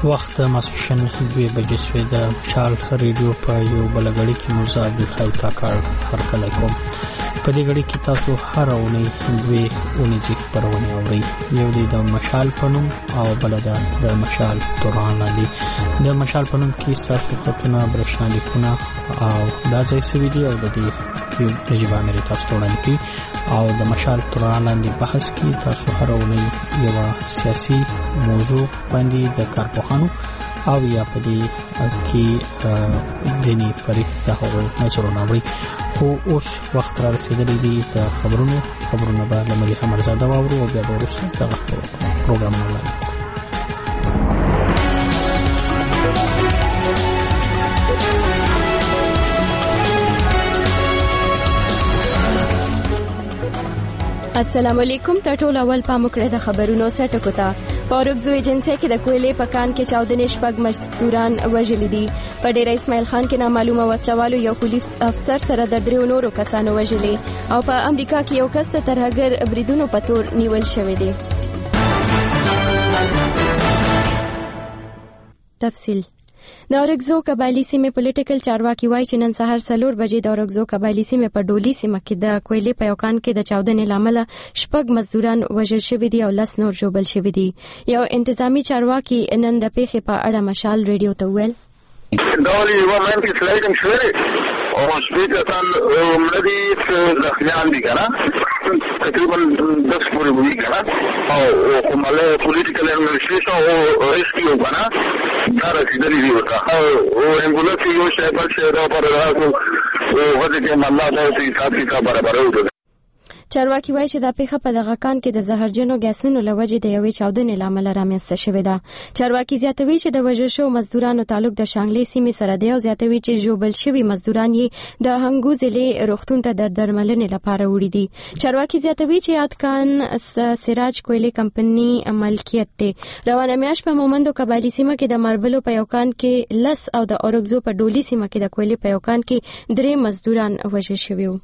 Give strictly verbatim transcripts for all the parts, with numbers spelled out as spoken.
وخت ماسپښین دوه بجې شوې د مشال ریډیو په یو بلګړی کې مرزا عبدالحی کاکړ هرکلی کوم. په دې غړي کې تاسو هر اونۍ دوه اونیزې خبرونه اورئ. یو دی د مشال پنوم او بل د مشال توران دی. د مشال پنوم کې تاسو خطونه برښنا لیکونه او دا ځای سوي دي او د دې کې رجبه مری تاسو وړاندې کی او د مشال توران باندې بحث کې تاسو هر اونۍ یو سیاسي موضوع باندې د کارپوهانو او یا په دې کې ځینی فریق د هغو نظرونه اوري. خو اوس وخت را رسیدلی دی د خبرونو خبرونه به له ملي امرزاده واورو او بیا به وروسته دغه پروګرامونه وړاندې کړو. السلام علیکم. ټول اول پام وکړئ د خبرونو سرټکو ته. په اورګزو ایجنسی کې د کویلې په کان کې چاودنې شپږ مزدوران وژلي دي. په ډیره اسماعیل خان کې نامعلومه وسلوالو یو پولیس افسر سره د دریو نورو کسانو وژلي او په امریکا کې یو کس ترهګر بریدونو په تور نیول شوی دی. تفصیل د اورګزو قبایلی سیمې پولیټیکل چارواکي وایي چې نن سهار څلور بجې د اورګزو قبایلی سیمې په ډولي سیمه کې د کویلې په یو کان کې د چاودنې لامل شپږ مزدوران وژل شوي دي او لس نور ژوبل شوي دي. یو انتظامی چارواکي نن د پیښې په اړه مشال ریډیو ته وویل دا ولې یوه من کې سلایډنګ شوی او شپې کسان مړه دي زخمیان دي که نه تقریبا دس پورې وي که نه او کومله پولیټیکل ایڈمنسټریشن او ریسکیو که نه دا رسېدلي دي ورته او امبولانس یو شی بل شی دا پر راغلو او هغه کې الله داسې حساب کتاب برابروي. چارواکي وایي چې دا پیښه په دغه کان کې د زهرجنو ګیسونو له وجې د یوې چاودنې له امله رامنځته شوې ده. چارواکي زیاتوي چې د وژل شوو مزدورانو تعلق د شانګلې سیمې سره دی او زیاتوي چې ژوبل شوي مزدوران یې د هنګو ضلع روغتون ته د درملنې لپاره وړي دي. چارواکي زیاتوي چې یاد کان سراج کویلې کمپنۍ ملکیت دی. روانه میاشت په مومندو قبایلی سیمه کې د ماربلو په یو کان کې لس او د اورګزو په ډولي سیمه کې د کویلې په یو کان کې درې مزدوران وژل شوي وو.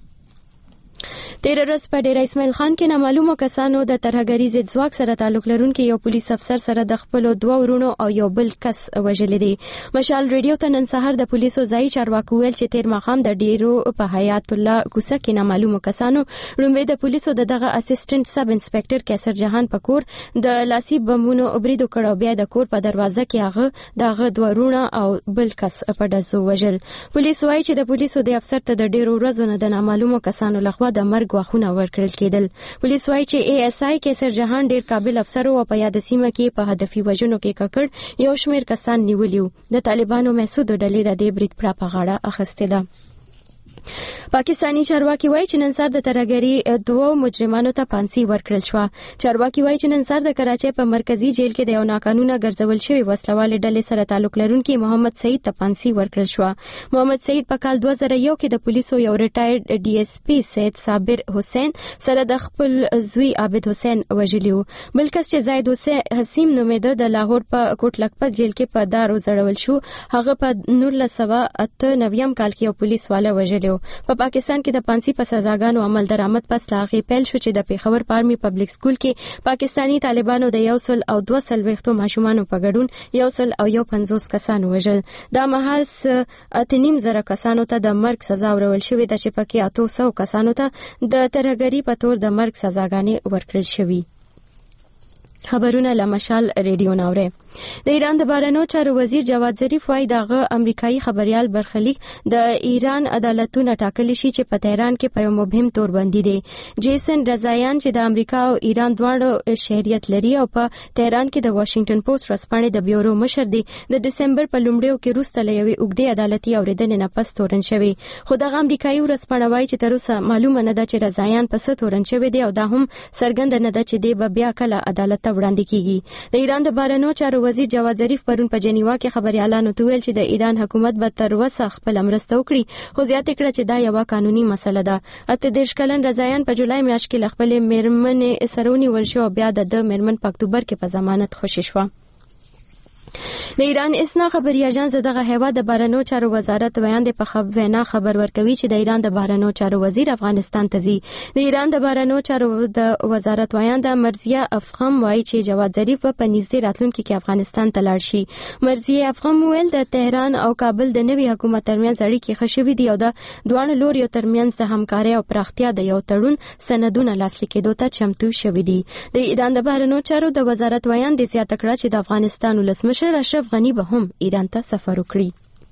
تیر ورځ په ډیره اسماعیل خان کې نامعلومو کسانو د ترهګری ضد ځواک سره تعلق لرونکي یو پولیس افسر سره د خپل دوه ورونو او یو بل کس وژلي دي. مشال ریډیو ته نن سهار د پولیسو ځای چارواکو ویل چې تیر ماښام د ډیرو په حیات الله کوڅه کې نامعلومو کسانو لومړی د پولیسو د دغه اسسټنټ سب انسپکټر کیسر جهان پکور د لاسي بمونو بریدو کړو بیا د کور په دروازه کې هغه دغه دوه ورونه او بل کس په ډزو وژل. پولیس وایي چې د پولیسو د افسر ته د ډیرو ورځو نه د نامعلومو کسانو لخوا د مرګ غواخونه ورکړل کېدل. پولیس وایي چې ای اس آی کیسر جهان ډیر قابل افسر او په یاد سیمه کې په هدفي وژنو کې ککړ یو شمیر کسان نیولیو. د طالبانو مسعود ډلې د دې برید پر غاړه اخیستې ده. پاکستانی چارواکي وایي چې نن سهار د ترهګری دوه مجرمانو ته پانسي ورکړل شو. چارواکي وایي چې نن سهار د کراچۍ په مرکزی جیل کې د یو ناقانونه ګرځول شوی وسلوالې ډلې سره تعلق لرونکي محمد سعید ته پانسي ورکړل شو. محمد سعید په کال دوه زره یو کې د پولیسو یو ریټایرډ ډي اس پی سید صابر حسین سره د خپل زوی عابد حسین وژلیو. بل کس چې زید حسیم نومېده د لاهور په کوټ لکپت جیل کې په دارو زړول شو. هغه په نولس سوه اته نویم کال کې یو پولیس والا وژلیو. په پا پاکستان کې د پانسي په سزاګانو عمل درآمد پس لاغي پیل شو چې د پیښور پارمي پبلک سکول کې پاکستانی طالبانو د یو سل او دوه سل وختو ماشومان په ګډون یو سل او یو پنځوس کسان وژل. دا مهال اتنیم زره کسانو ته د مرګ سزا ورول شوې ده چې پکې اته سو کسانو ته د ترهګری په تور د مرګ سزاګانې ورکړل شوې. خبرونه له مشال ریډیو ناوره. د ایران د بهرنیو چارو وزیر جواد ظریف وايي دغه امریکایي خبريال برخلیک د ایران عدالتونه ټاکلی شي چې په تهران کې په یو مبهم تور باندې دي. جیسن رضایان چې د امریکا او ایران دواړو شهریت لري او په تهران کې د واشنگټن پوسټ ورځپاڼې د بیورو مشر دی د دسمبر په لومړیو کې روسته لوي اوګدي عدالتي اوریدنې نه پس تورن شوی. خو دغه امریکایي ورځپاڼه وايي چې تر اوسه معلومه نه ده چې رضایان په څه تورن شوی دی او دا هم څرګند نه ده چې دی به بیا کله عدالت ته وړاندې کیږي. د ایران د بهرنیو چارو وزیر جواد ظریف پرون په جنیوا کې خبريالانو ته ویل چې د ایران حکومت به تر وسه خپل مرسته وکړي خو زیاته کړه چې دا یو قانوني مسله ده. اته دیش کلن رضایان په جولای میاشت کې خپل میرمن سرونی ورشو بیا د میرمن په اکتوبر کې په ضمانت خوشی شو. د ایران اسنا خبري اژانس دغه هیواد د بهرنیو چارو وزارت ویاند په خبرونه خبر ورکوي چې د ایران د بهرنیو چارو وزیر افغانستان ته ځي. د ایران د بهرنیو چارو د وزارت ویاند مرزیه افغان وایي چې جواد ظریف په نږدې راتلونکي کې افغانستان ته لاړ شي. مرزیه افغان ویل د تهران او کابل د نوي حکومت ترمنځ اړیکې ښه شوې دي او د دوه لوري ترمنځ د همکارۍ او پراختیا د یو تړون سندونه لاسلیک کېدو ته چمتو شوې دي. د ایران د بهرنیو چارو د وزارت ویاند زیاته کړه چې د افغانستان ولسمشر اشرف غنی به هم ایران ته سفر وکړي.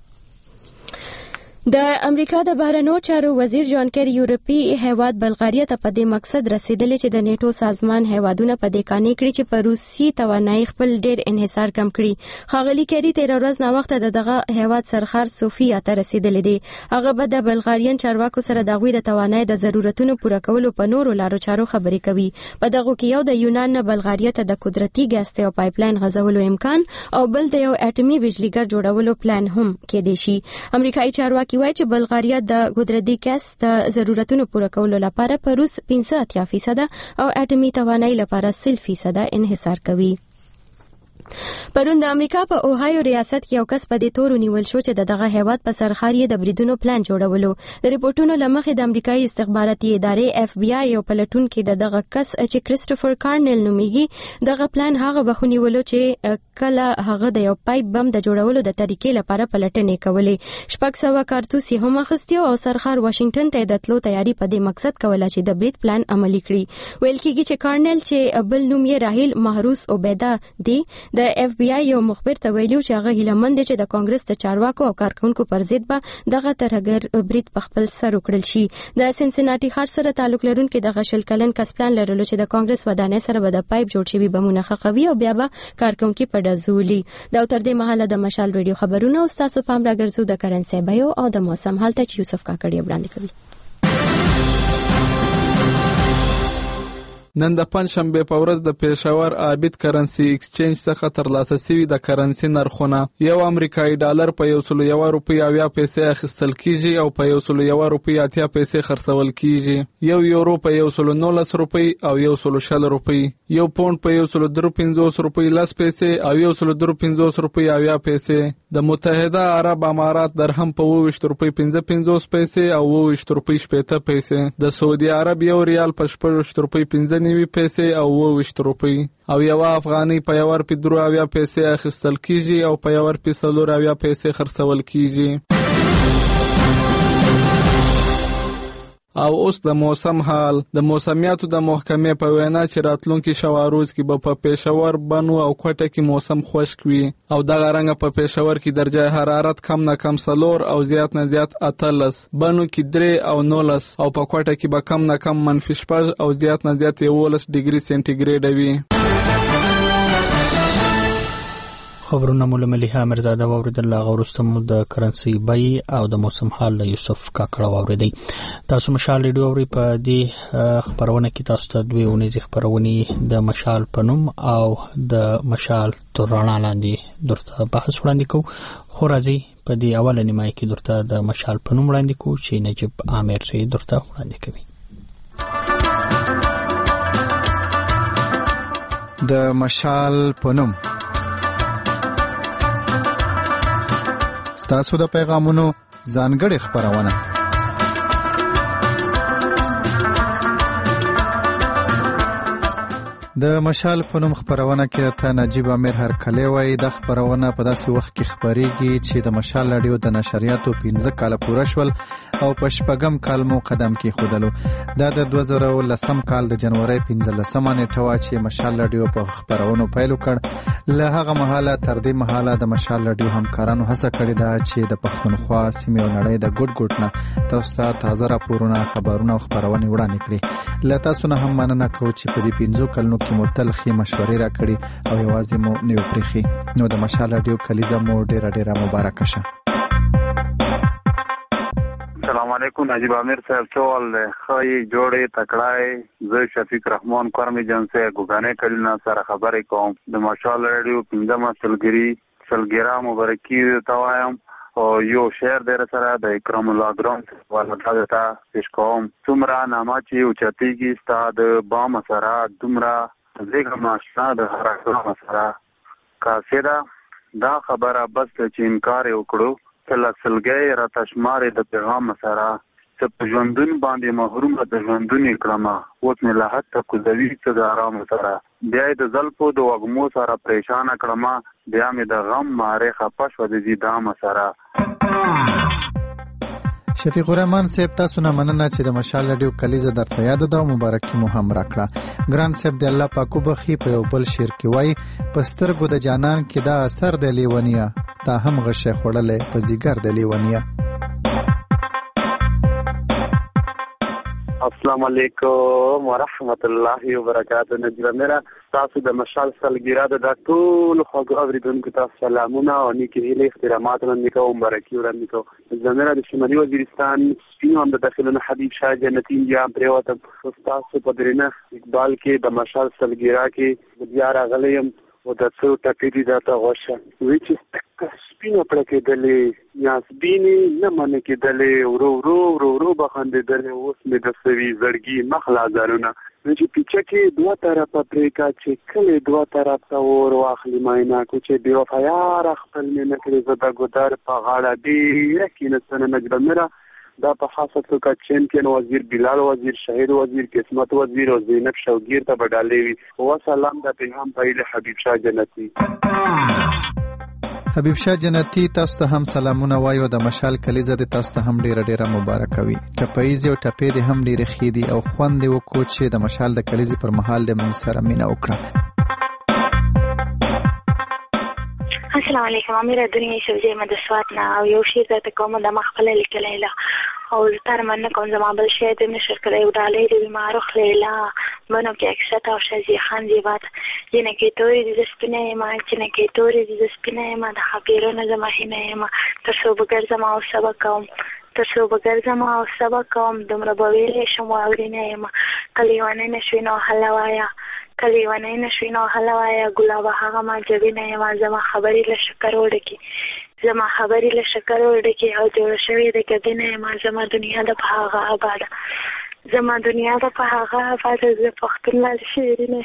د امریکا د بهرنیو چارو وزیر جان کیری یورپی هیواد بلغاریا ته په دې مقصد رسیدلی چې د نیټو سازمان هیوادونه په دې قانې کړي چې په روسي توانایي خپل ډېر انحصار کم کړي. ښاغلي کیری تیر ورځ نو وخت د دغه هیواد سرخار سوفیا ته رسیدلی دی. هغه به د بلغاریان چارواکو سره د غوي د توانایي د ضرورتونو پوره کولو په نورو لارو چارو خبرې کوي. په دغه کې یو د یونان نه بلغاریا ته د قدرتي ګاز او پایپلاین غځولو امکان او بل د یو اټومي بجلیګر جوړولو پلان هم کېدی شي. امریکایي چارواکي وایي چې بلغاریا د قدرتي ګاز د ضرورتونو پوره کولو لپاره په روس پنځه اتیا فیصد او اټومي توانایي لپاره سل فیصد انحصار کوي. پرون د امریکا په اوهایو ریاست کې یو کس په دې تور نیول شو چې دغه هیواد په سرخار یې د بریدونو پلان جوړولو. د ریپورتونو لمخې د امریکایي استخباراتي ادارې اف بی آی یو پلټون کې د دغه کس چې کریسټوفر کارنل نومیږي دغه پلان هغه بخونیولو چې کله هغه د یو پایپ بم د جوړولو د طریقې لپاره پلټنې کولې. شپږ سوه کارتوس یې هم اخیستي او سرخار واشنگټن ته د تلو تیاری په دې مقصد کوله چې د برید پلان عملي کړي. ویل کېږي چې کارنل چې بل نوم یې راهیل محروس عبیده دی د اف بی آی یو مخبر ته ویلو چې هغه هیلمند چې د کانګرس د چارواکو او کارکونکو پر ضد به دغه ترهګر برید په خپل سر وکړل شي. د سنسناټي ښار سره تعلق لرونکي دغه شل کلن کس پلان لرلو چې د کانګرس ودانۍ سره به د پایپ جوړ شوي بمونه ښخوي او بیا به کارکونکي په ډزولي. دا تر دې مهاله د مشال ریډیو خبرونه او تاسو پام راګرځو د کرنسي بیو او د موسم حالت چې یوسف کاکړی وړاندې کوي. نن د پنځشنبه په ورځ د پېښور عابد کرنسي ایکسچینج څخه ترلاسه شوي د کرنسي نرخونه یو امریکایي ډالر په یو سل یو روپۍ اویا پیسې اخیستل کیږي او په یو سل یو روپۍ اتیا پیسې خرڅول کیږي. یو یورو په یو سل نولس روپۍ او یو سل شل روپۍ. یو پوند په یو سل درې پنځوس روپۍ لس پیسې او یو سل درې پنځوس روپۍ اویا پیسې. د متحده عرب امارات درهم په اوه ویشت روپۍ پنځه پنځوس پیسې او اوه ویشت روپۍ شپېته پیسې. د سعودي عرب یو ریال په شپږ ویشت روپۍ پنځه نوي پیسې او اوه ویشت روپۍ او یو افغانۍ په یو روپۍ درې اویا پیسې اخیستل کیږي او په یو روپۍ څلور اویا پیسې خرڅول کیږي. او اوس د موسم حال. د موسمیاتو د محکمې په وینا چې راتلونکي شواروز کې به په پېښور، بنو او کوټه کې موسم خشک وي او دغه رنګه په پېښور کې درجه حرارت کم نه کم څلور او زیات نه زیات اتلس، بنو کې درې او نولس او په کوټه کې به کم نه کم منفي شپږ او زیات نه زیات یولس ډیګري سینټیګریډ وي. خبرونه مو له ملیحه مرزاده واوریدل. هغه وروسته مو د کرنسي بیې او د موسم حال له یوسف کاکړه واوریدئ. تاسو مشال ریډیو اورئ. په دې خبرونه کې تاسو ته دوې اونیزې خبرونې د مشال په نوم او د مشال تر رڼا لاندې درته بحث وړاندې کوو. خو راځئ په دې اوله نیمایي کې درته د مشال په نوم وړاندې کوو چې نجیب عامر یې درته وړاندې کوي. د مشال په نوم ستاسو د پیغامونو ځانګړې خبرونه. د مشال په نوم خبرونه کې ته نجیب عامر هرکلی وایي. د خبرونه په داسې وخت کې خبرېږي چې د مشال راډیو د نشریاتو پنځه کاله پوره شول او په شپږم کال مو قدم کېښودلو. دا د دوه زره لسم کال د جنورۍ پنځلسمه نیټه وه چې مشال راډیو په خبرونو پیل وکړ. له هغه مهاله تر دې مهاله د مشال راډیو همکارانو هڅه کړې ده چې د پښتونخوا سیمې او نړۍ د ګوټ ګوټ نه تاسو ته تازه راپورونه، خبرونه او خبرونې وړاندې کړي. له تاسو نه هم مننه کوو چې په دې پنځو کلونو کې مو تل ښې مشورې راکړي او یوازې مو نه یو پرېښي. نو د مشال راډیو کلیزه مو ډېره ډېره مبارکه شه. السلام علیکم. نجیب عامر صاحب چول خی جوړې تکړای زه شفیق رحمان کورمی جنسه ګوګانې کلینا سره خبرې کوم. د مشال راډیو پنځمه سلګری سلګرا مبارکي توایم او یو شعر در سره د اکرام الله ګرام ولادت ته پیش کوم. څومره نامه چې اوچتېږي ستا د بام سره دومره زیګه ماشنا د هر کلام سره کاسیدا دا خبره بس چې انکار وکړو تل اصلګي را تشمار د پیغام سره چې په ژوندون باندې محروم د ژوندون کړما اوس نه له حد ته کوزوي ته د آرام سره بیا د زلفو د وګمو سره پریشان کړما بیا مې د غم ماره خپش و د زیدام سره. شفیق الرحمن صاحب تاسو نه مننه چې د مشال رادیو کلیزه درته یاد ده او مبارکي مو هم راکړه. ګران صاحب د الله پاکو بخي په یو بل شعر کې وای پسترګو د جانان کې دا اثر د لیونیا تا هم غشه خړلې په زیګر د لیونیا. السلام علیکم ورحمت الله وبرکاته. نجیب میرا تاسو د مشال سالګرا د ټول خو اوریدونکو ته سلامونه او نیکی هیله احترامات نن نیکو مبارکي ورن نیکو. زميرا د شمالي وزیرستان سپینو د داخلونو حبیب شاه جنتی یا پریوتم تاسو په درنه اقبال کې د مشال سالګرا کې بیا راغلیم او د څو ټکې دي دا ته غوښه وچ سپینو پر کې دلې یا سپینې نه منې کې دلې ورو ورو ورو ورو بخندې دلې اوس مې د سوي زړګي مخلا زارونه چې پیچه کې دوه طرفه پریکا چې کله دوه طرفه ور واخلي ماینا کو چې دی وفایار خپل مې نکړي زدا ګدار په غاړه دی یقینا سن نجب میرا دا په خاصه کا چیمپیون وزیر بلال وزیر شهید وزیر قسمت وزیر او زینب شوگیر ته بدالوي او سلام د پیغام پایله حبیب شاه جنتی. حبیب شاه جنتی تاسو ته هم سلامونه وایو. د مشال کلیزه د تاسو ته هم ډیره ډیره مبارک وي. ټپایز او ټپې د هم ډیره خېدي او خوند وکړو چې د مشال د کلیزه پر مهال د مون سره مینا وکړه. السلام علیکم امیر دنیا شوزه مدسواتنا او یو شی ته کوم د مخفله لیکلیلا او تر من کوم زما بل شی د نشر کړی او دالې د معروف لیلا منو کې اکثر او شازي خان دیوات جنہ کې تورې د سپینې ما جنہ کې تورې د سپینې ما د خبيرونو زما هینه ما تاسو بغیر زما او سبق کوم تاسو بغیر زما او سبق کوم دمر بویلې شمو اورینه ما کلیوانه نشوینو حلوایا کلیوانه نشوینو حلوایا ګلابه هغه ما جوینه ما زما خبرې له شکر وړکی زما خبرې له شکر وړکی او جوړ شوی د کدینه ما زما دنیا د هغه آباد زما دنیا د هغه آباد ز پختون لال شیرینه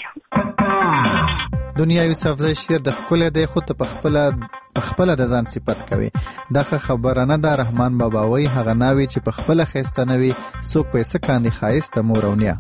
دنیا یوسف زئی شیر د خپل د خود په خپل په خپل د ځان صفت کوي. دغه خبره نه د رحمان بابا وای هغه ناوي چې په خپل خيسته نوي څوک پیسې کاندي خایسته مورونیا.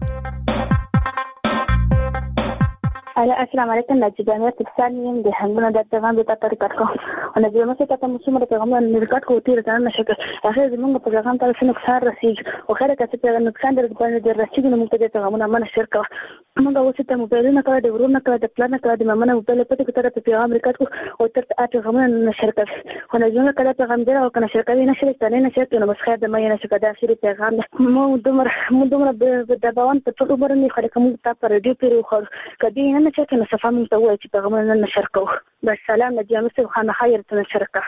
السلام علیکم نجیب امیر تفسانیم د هنګونو د پیغام د تطر کټکو او نجیب امیر ته کوم څومره پیغام نه کټکو تیر ځان نشکه هغه زمونږ په پیغام ته څه نقصان رسیږي او خیره کڅ په نقصان درګونه د رسیږي نو موږ ته پیغامونه من شرکه موږ اوس ته موبایلونه کړه د ورونه کړه د پلان کړه د ممنه موبایل په دې کې ته پیغام ریکټکو او تر ته پیغامونه نه شرکه خو نجیب امیر کله پیغام دی او کنه شرکه نه شرکه نه شرکه نو بس خیر د مې نه شرکه د اخیری پیغام مو دومره مو دومره د باون په ټول عمر نه خلک موږ ته پر دې پیرو خو کدی نه شرکه نه صفه موږ ته وایي چې پیغامونه نه شرکه بس سلام نجیب امیر خان خیر ته شرکه.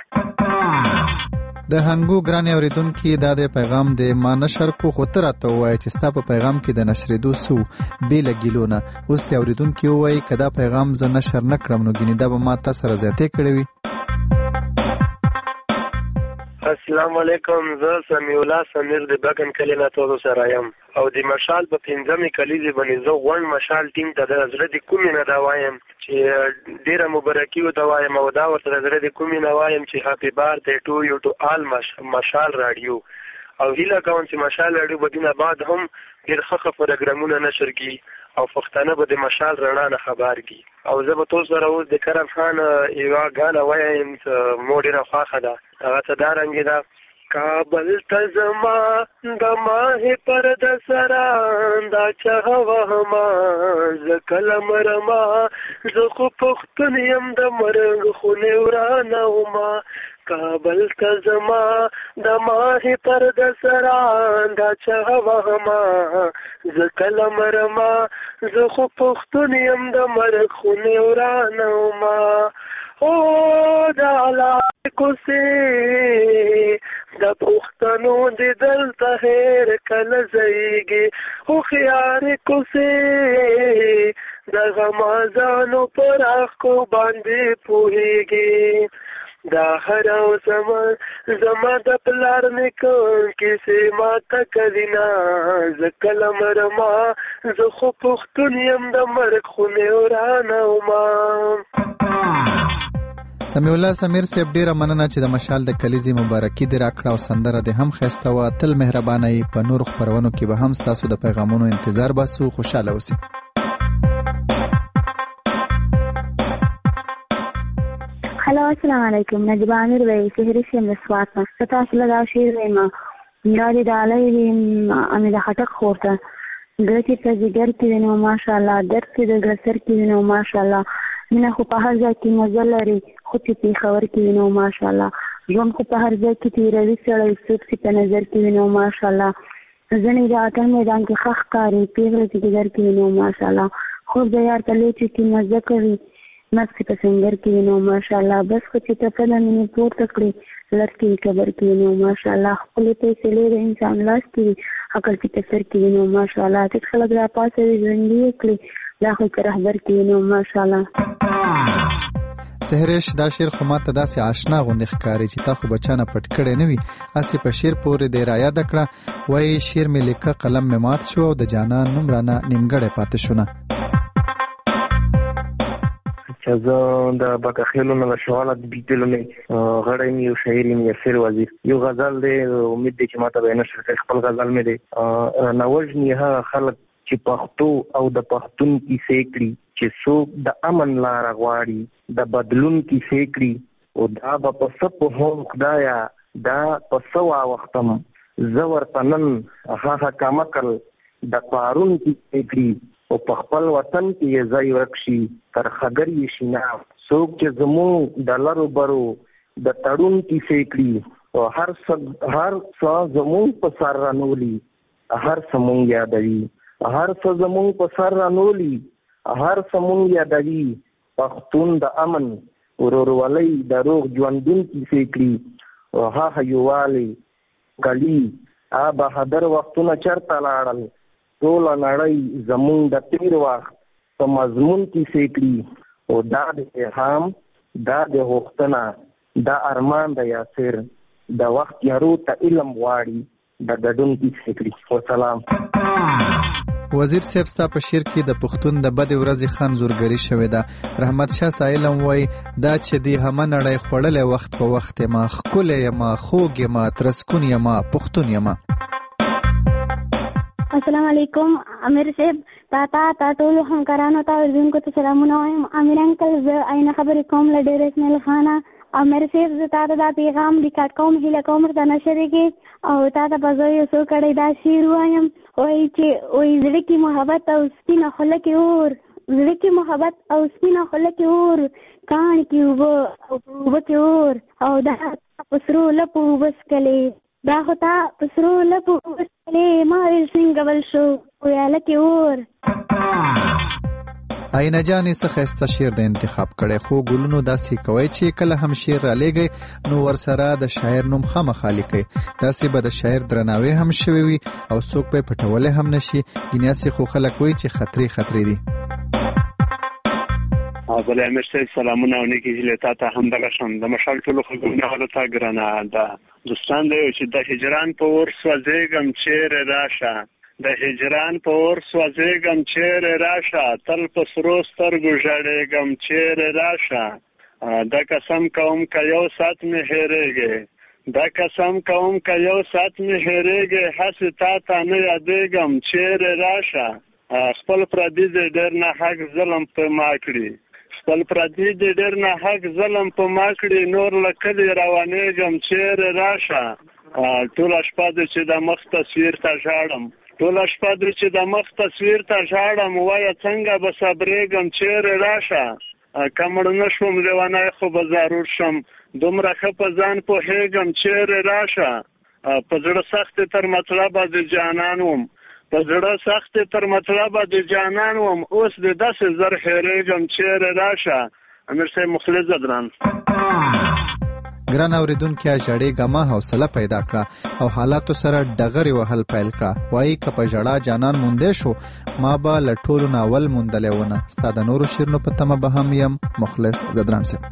د هنګو ګران اوریدونکو دا د پیغام د ما نشر کو خطر ته وای چې ستا په پیغام کې د نشریدو سو بیل ګیلونه اوس ته اوریدونکو وای کدا پیغام ز نشر نکړم نو ګینه دا به ما تاسو سره زیاتې کړې وي. السلام علیکم زه سمیع الله سمیر د بګن کلینا تاسو سره یم او د مشال په پنځمه کلیزه باندې زه غون مشال ټیم ته د زړه د کومې نه دا وایم چې ډیره مبارکي او دا وایم او دا ورته د زړه د کومې نه وایم چې هپی بارثډے ټو یو ټو آل مشال رادیو او هیله کوم چې مشال رادیو بدینه بعد هم ډیر ښه پروګرامونه نشر کی او پښتانه به د مشال رڼا نه خبر کی او زه به تاسو سره اوس د کرم خان یو غاڼه وایم چې مو ډیره خوښه ده هغه ته دا رنګ ده کابل ته زما د ماه پر د سرا دا چا وهما ز کلم رما زه خو پښتون يم د مرغ خونه ورانه وما کابل ته زما د ماه پر د سرا دا چا وهما ز کلم رما زه خو پښتون يم د مرغ خونه ورانه وما او دا لا کوسه د پښتنو د دل ته هر کله زیږي خو خيار کوسه د غمازانو پر اخو باندې پوهیږي دا هر زما زما د پلار نکو کیسه ما تکلینا ز کلم رما ز خو پښتون يم د مرګ خونه ورانه وما. سمیع الله سمیر صاحب ډیره مننه چې د مشال د کلیزې مبارکي دې راکړه او سندره دې هم ښایسته وه. تل مهربانه یې. په نورو خپرونو کې به هم ستاسو د پیغامونو انتظار باسو. خوشحاله اوسئ. هلو السلام علیکم. نجیبه امیر وی سحری شیم د سوات نه. زه تاسو له دا شعر وایم دا د ډالۍ ویم امې د خټک خور ته زړه چې په جګر کې وي نو ماشاءالله درد چې د زړه سر کې وي نو ماشاءالله مینه خو په هر ځای کې مزه لري خو چې پېښور کې وي نو ماشاءالله ژوند خو په هر ځای کې تېروي سړی څوک چې په نظر کې وي نو ماشاءالله ځنې د اتن میدان کې ښه ښکاري پېغلې چې جګر کې وي نو ماشاءالله خوب د یار په لیچو کې مزه کوي مغز په سنګر کې وي نو ماشاءالله بس خو چې ټپه د مینې پورته کړي لړ کې قبر کې نو ماشاءالله خپلې پیسې لري انسان لاس کې عقل کې تفسیر کې نو ماشاءالله چې خلک را پاسه ژوندي کړي دا خو که رهبر کې نو ماشاءالله. سحرش دا شعر خو ماته داسې آشنا غوندې ښکاري چې تا خو بچا نه پټ کړی نه وي. هسې په شعر پورې دې رایاده کړه. وایي شعر مې لیکه قلم مې مات شو او د جانان نوم رانه نیمګړی پاتې شو نه. چې زه د بکخیلو نه له شواله د بیتلو نه غړی مې یو شاعر مې یاسر وزیر یو غزل دی امید دی چې ماته به نه شي خپل غزل مې دی نوجني هغه خلک چې پښتو او د پښتون کیسې کړي چې څوک د امن لاره غواړي د بدلون کیسې کړي او دا به په څه پوهوم خدایه دا په څه واوښتم زه ورته نن هغه کمکل د قارون کیسې کړي او په خپل وطن کې یې ځای ورک شي تر خګر یې شي نه څوک چې زموږ د لرو برو د تړون کیسې کړي او هر څه هر څه زموږ په سر رانولي هر څه مونږ یادوي هر څه زموږ په سر رانولي هر څه مونږ یادوي پښتون د امن ورورولۍ د روغ ژوندون کیسې کړي او هغه یووالی کلي آ بهادر وختونه چېرته لاړل ټوله نړۍ زموږ د تېر وخت په مضمون کیسې کړي او دا د الهام دا د غوښتنه دا ارمان د یاسر د وخت یارو ته علم غواړي د ګډون کیسې کړي. وسلام. وزیر صاحب ستا په شعر کې د پښتون د بدې ورځې ښه انځورګري شوې ده. رحمت شاه سایل هم وایي دا چې دې همه نړۍ خوړلی وخت په وخت یمه ښکلی یمه خوږ یمه ترسکون یمه پښتون یمه. السلام علیکم امیر صاحب تا تا تا ټولو همکارانو ته اردوونکو ته سلامونه وایم. امیر انکل زه عینه خبرې کوم له ډېر اسماعیل خانه. امیر صاحب زه تا ته دا پیغام ریکارډ کوم هیله کوم ورته نشرې کې او تا ته به زه یو څو کړی دا شعر وایم وایي چې وایي زړه کې محبت او سپینه خوله کې اور زړه کې محبت او سپینه خوله کې اور کاڼ کې اوبه او په اوبه کې اور او دا په سرو لپو اوبه څښلې دا خو تا په سرو لپو اوبه څښلې ما ویل څنګه بل شو ویاله کې اور. آینه جانې څه ښایسته شعر د انتخاب کړی خو ګلونو داسې کوئ چې کله هم شعر رالیږئ نو ورسره د شاعر نوم خامخا لیکئ. داسې به د شاعر درناوی هم شوی وي او څوک به یې پټولی هم نشي. ګینیاسې خو خلک وایي چې خطرې خطرې دي. بله امیر صاحب سلامونه او نیکې هیلې تا ته همدغه شم د مشال ټولو خلکو ته ګرانه ده دوستان دی چې د هجران په اور سوځېږم چیرې راشه د هجران په اور سوځېږم چیرې راشه تل په سرو سترګو ژړېږم چیرې راشه دا قسم کوم که یو ساعت مې هېرېږې دا قسم کوم که یو ساعت مې هېرېږې هسې تا ته نه یادېږم چیرې راشه خپل پردي دې ډېر ناحق ظلم په ما کړي خپل پردي دې ډېر ناحق ظلم په ما کړي نور له کلي روانېږم چیرې راشه ټوله شپه دې چې د مخ تصویر ته ژاړم ټوله شپه دې چې د مخ تصویر ته ژاړم وایه څنګه به صبرېږم چیرې راشه که مړ نه شوم لیونی خو به ضرور شم دومره ښه په ځان پوهېږم چیرې راشه په زړه سختې تر مطلبه د جانان وم په زړه سختې تر مطلبه د جانان وم اوس د داسې زر هېرېږم چیرې راشه. امیر صاحب مخلص دران. ګران اورېدونکي ژړېږه مه حوصله پیدا کړه او حالاتو سره ډغرې وهل پیل کړه. وایي که په ژړا جانان موندی شو ما به له ټولو ناول موندلی ونه. ستا د نورو شعرونو په تمه به هم یم. مخلص زدران صاحب.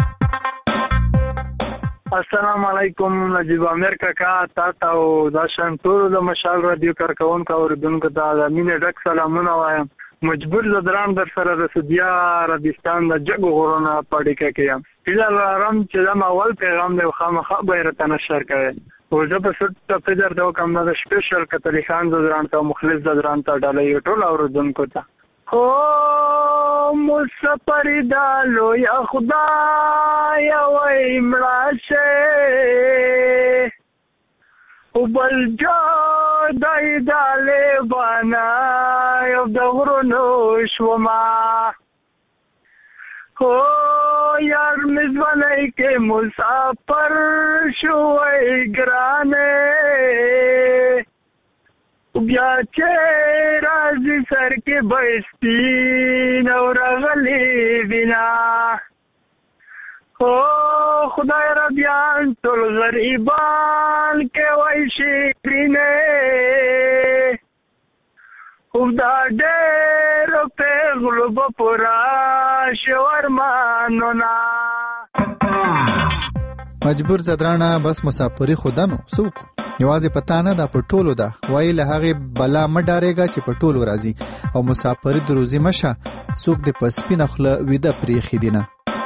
السلام علیکم نجیب امیر کاکا تا ته او دا شان ټولو د مشال رادیو کارکوونکو اورېدونکو ته د مینې ډک سلامونه وایم. مجبور زدران در سره د سعودي عربستان د جګو غرونه په اړیکه کې یم. هیله لرم چې دا اول پیغام دی خامخا به راته نشر کړئ او زه به څه ټپې درته وکړم دا د سپیشل کتلي خان زدران ته مخلص زدران ته ډالۍ ټول اورېدونکو ته. او مسافر دا لوی خدای وای مړه شه او بل جا دای داله بانا یو د غرونو شوما او یار مزونای کې مسافر شوی ګرانه بیا چې راځي سر کې بستی نو راغلی بنا او خدای را بیان ټول غریبان کې وای شیرینه او دا ډېر پیغلو بپورا شورمانو نا. مجبور زدرانه بس مسافری خودانو سوک یوازې پتا نه دا په ټولو ده وای له هغه بلا م ډارېګا چې په ټولو راځي او مسافری د روزي مشه سوک د پسپینه خله ویده پریخي دینه.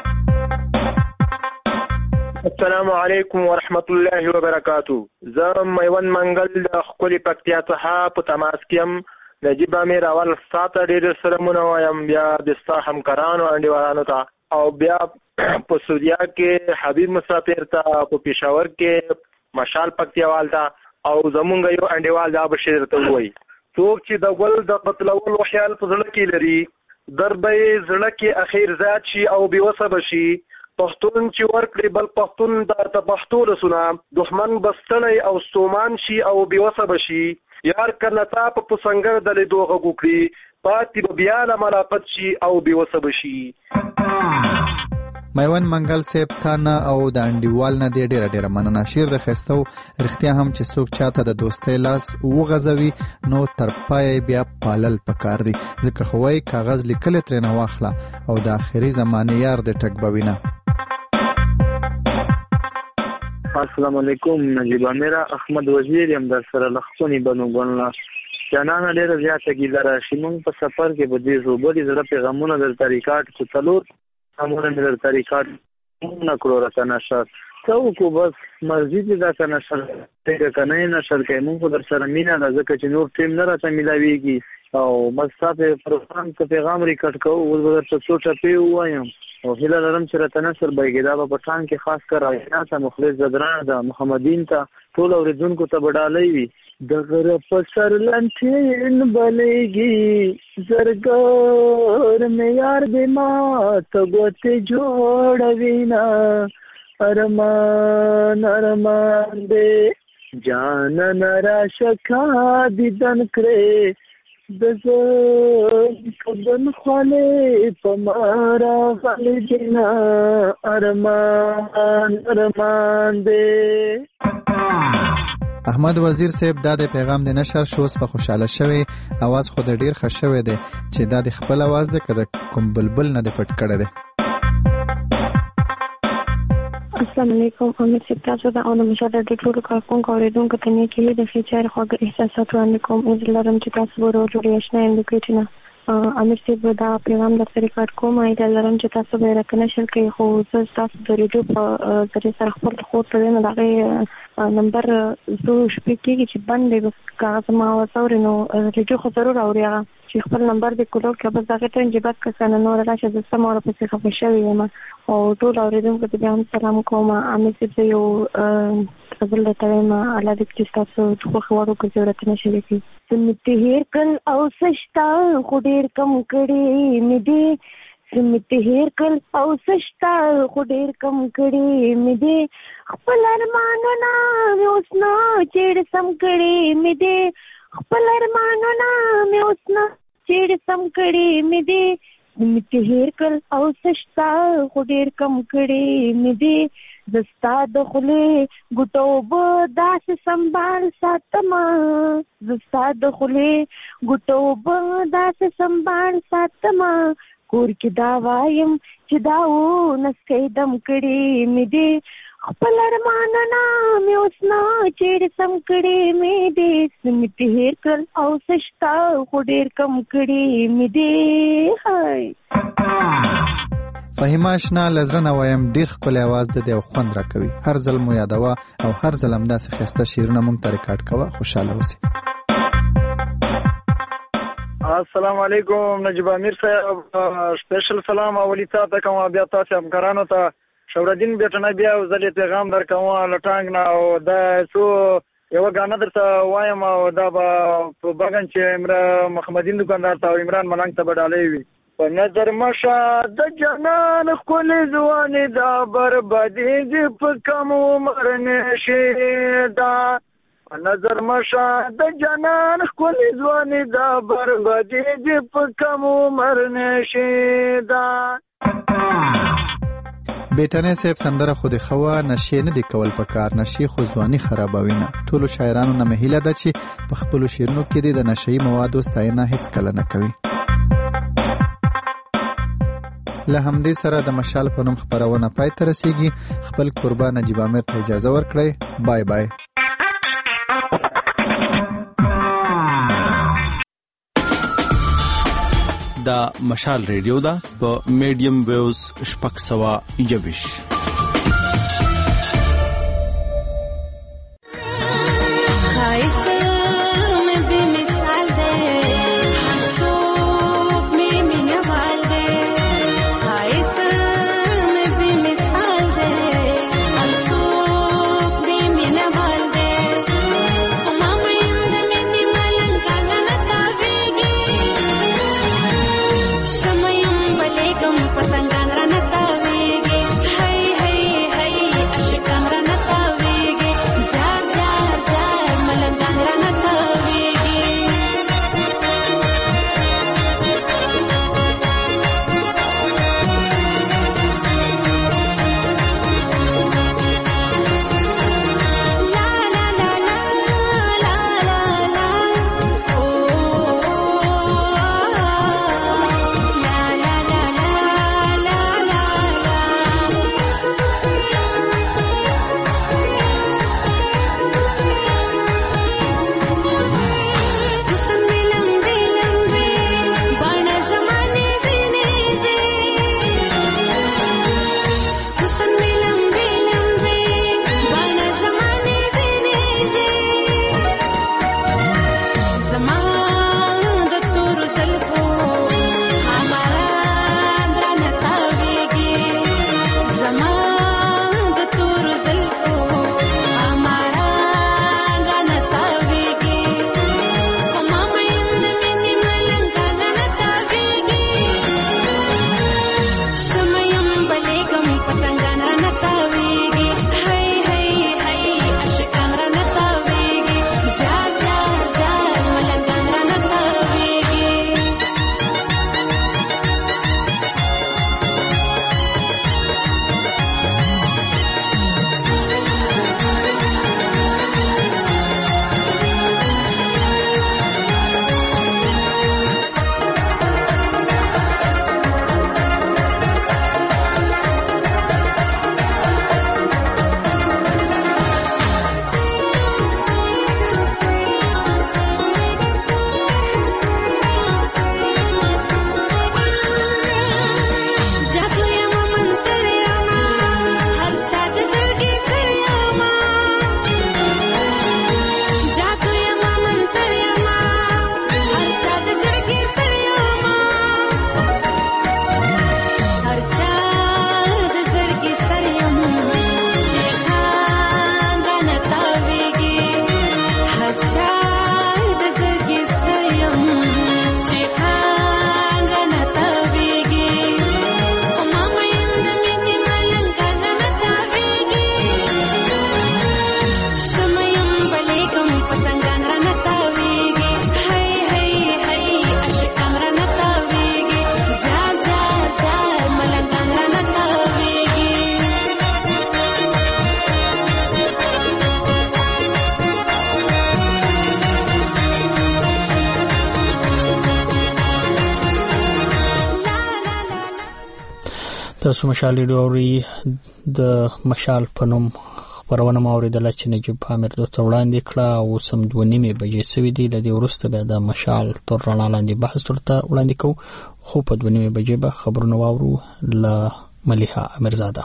السلام علیکم ورحمت الله وبرکاتو. زه میوند منګل د خپل پکتیا څخه په تماس کې نجیب امیر اول ساته ډېر سلامونه وایم بیا د ستا همکارانو انډیوالانو ته او بیا په سعودیا کې حبیب مسافر ته په پېښور کې مشال پکتیاوال ته او زمونږ یو انډیوال دا بشیر ته وایي څوک چې د ګل د قتلولو خیال په زړه کې لري در به یې زړه کې اخیر زیات شي او بېوسه به شي. پښتون چې ورکړي بل پښتون د ته پښتو رسونه دښمن بستړی او ستومان شي او بېوسه به شي. یار که نڅا په پسنګر د لیدو غږ وکړي پاتې به بیا له ملاقات شي او بېوسه به شي. میوند منګل صاحب تا نه او د انډیوال نه دې ډېره ډېره مننه. شعر د ښایسته و رښتیا هم چې څوک چاته د دوستۍ لاس وغځوي نو تر پایه بیا پالل پکار دي ځکه خو وایي کاغذ لیکلی ترېنه واخله او د آخري زمانې یار د ټک به وینه. السلام علیکم نجیب امیر احمد وزیر یم در سره لخصونی بنو ګڼله جانانه ډېره زیاته ګیله راشي مونږ په سفر کې به دې زوبرې زړه پیغامونه درته ریکارډ کړو څلور پیغامونه مې درته ریکارډ نه کړو راته نشر څه وکړو بس مرضي دې راته نشر کوي که نه یې نشر کوي مونږ خو در سره مینه ده ځکه چې نور ټیم نه راته میلاویږي او بس ستا په پروګرام ته پیغام ریکارډ کوو اوس به درته څو ټپې ووایم او هیله لرم چې راته نصر بیګي دا به په ټان کې خاص کر راینا ته مخلص زدران ده محمدین ته ټول اورېدونکو ته به ډالۍ وي. د غره په سر لنټین بلیږي زرګر مې یار دې ما ته ګوتې جوړوي نه ارمان ارمان دې جانان راشه کا دیدن کړې د زه کبن خواله پمارا غلی جنا ارمان ارمان دې. احمد وزیر صاحب دا د پیغام د نشر شوس په خوشاله شوی आवाज خو د ډیر ښه شوی دی چې دا د خپل आवाज د کده کوم بلبل نه د پټ کړه دی. السلام علیکم امید صاحب تاسو ته او مشاهده د ټولو کارکونکو اوریدونکو ته نه کېږي د فیچر خواږه احساسات وړاندې کوم او لرم چې تاسو ورو جوړې آشنا یم د کوټینه امیر صاحب دا پیغام درته ریکارډ کوم ایدا لرم چې تاسو به راکنشل کوي خو زه تاسو د ریډیو په ذریعه سره خپل خو ته نه دغه نمبر زه شپې کېږي چې باندې بس کاغذ ما وسوري نو ریډیو خو ضرور اوري چې خپل نمبر د کولو کې بس دغه ټرین چې بس کسانه نور راشه د سماره په څه خبر شوی یم او ټول اوریدونکو ته هم سلام کوم امیر صاحب یو قبل ته ما الله دې چې تاسو خو خبرو کې ضرورت نشي کی سمت هیر کل او سشتا خو ډیر کم کړي مې دې سمت هیر کل او سشتا خو ډیر کم کړي مې دې خپل ارمانونه اوس نو چېړ سم کړي مې دې خپل ارمانونه مې اوس نو چېړ سم کړي مې دې سمت هیر کل او سشتا خو ډیر کم کړي مې دې زستا د خولې ګټو به داسې سنبال ساتمه زستا د خولې ګټو به داسې سنبال ساتمه کور کې دا وایم چې دا و نسکې دم کړي مې دې خپل ارمانونه مې اوس نه چیرې سم کړې مې دې سمې هېر کړل او سشتا خو ډېر کم کړې مې دې. فهیمه اشنا لزره نه وایم ډېر ښکلی اواز د دی او خوند راکوي. هر ځل مو یادوه او هر ځل همداسې ښایسته شعرونه موږ ته ریکارډ کوه. خوشحاله اوسئ. السلام علیکم نجیب امیر صاحب، سپیشل سلام اولی تا ته کوم، بیا تاسو همکارانو ته شورالدین بیٹنه بیا زلی پیغام در کوم لټانګ نه، او دا سو یو غاڼه درته وایم او دا به په بغن چې عمران محمدین دکاندار ته او عمران ملنګ ته بدالې وي. په نظر مشه د جنان ښکلې ځوانې دا بربادېږي په کم عمر نشي دا. په نظر مشه د جنان ښکلې ځوانې دا بربادېږي په کم عمر نشي دا. بیٹنه صاحب سندره خو د خوا نشي نه دی کول پکار، نشي خو ځواني خرابوي نه. ټولو شاعرانو نه مهیله ده چې په خپلو شعرونو کې د نشهیي موادو ستاینه هیڅ کله نه کوي. له همدې سره د مشال په نوم خپرونه پای ته رسیږي. خپل قربان نجیب امیر ته اجازه ورکړئ. بای بای. دا مشال ریډیو ده په میډیم ویوز شپږ سوه یوویش. Hey تاسو مشال ریډیو اوري د مشال په نوم خبرونه ماوریدله چې نجیب عامر دوته وړاندې کړه او سم دوه نیمې بجې سوي دي. لدې وروسته بیا د مشال تر رڼا لاندې بحث ورته وړاندې کوو، خو په دوه نیمې بجې به خبرونه واورو له ملیحه امیرزاده.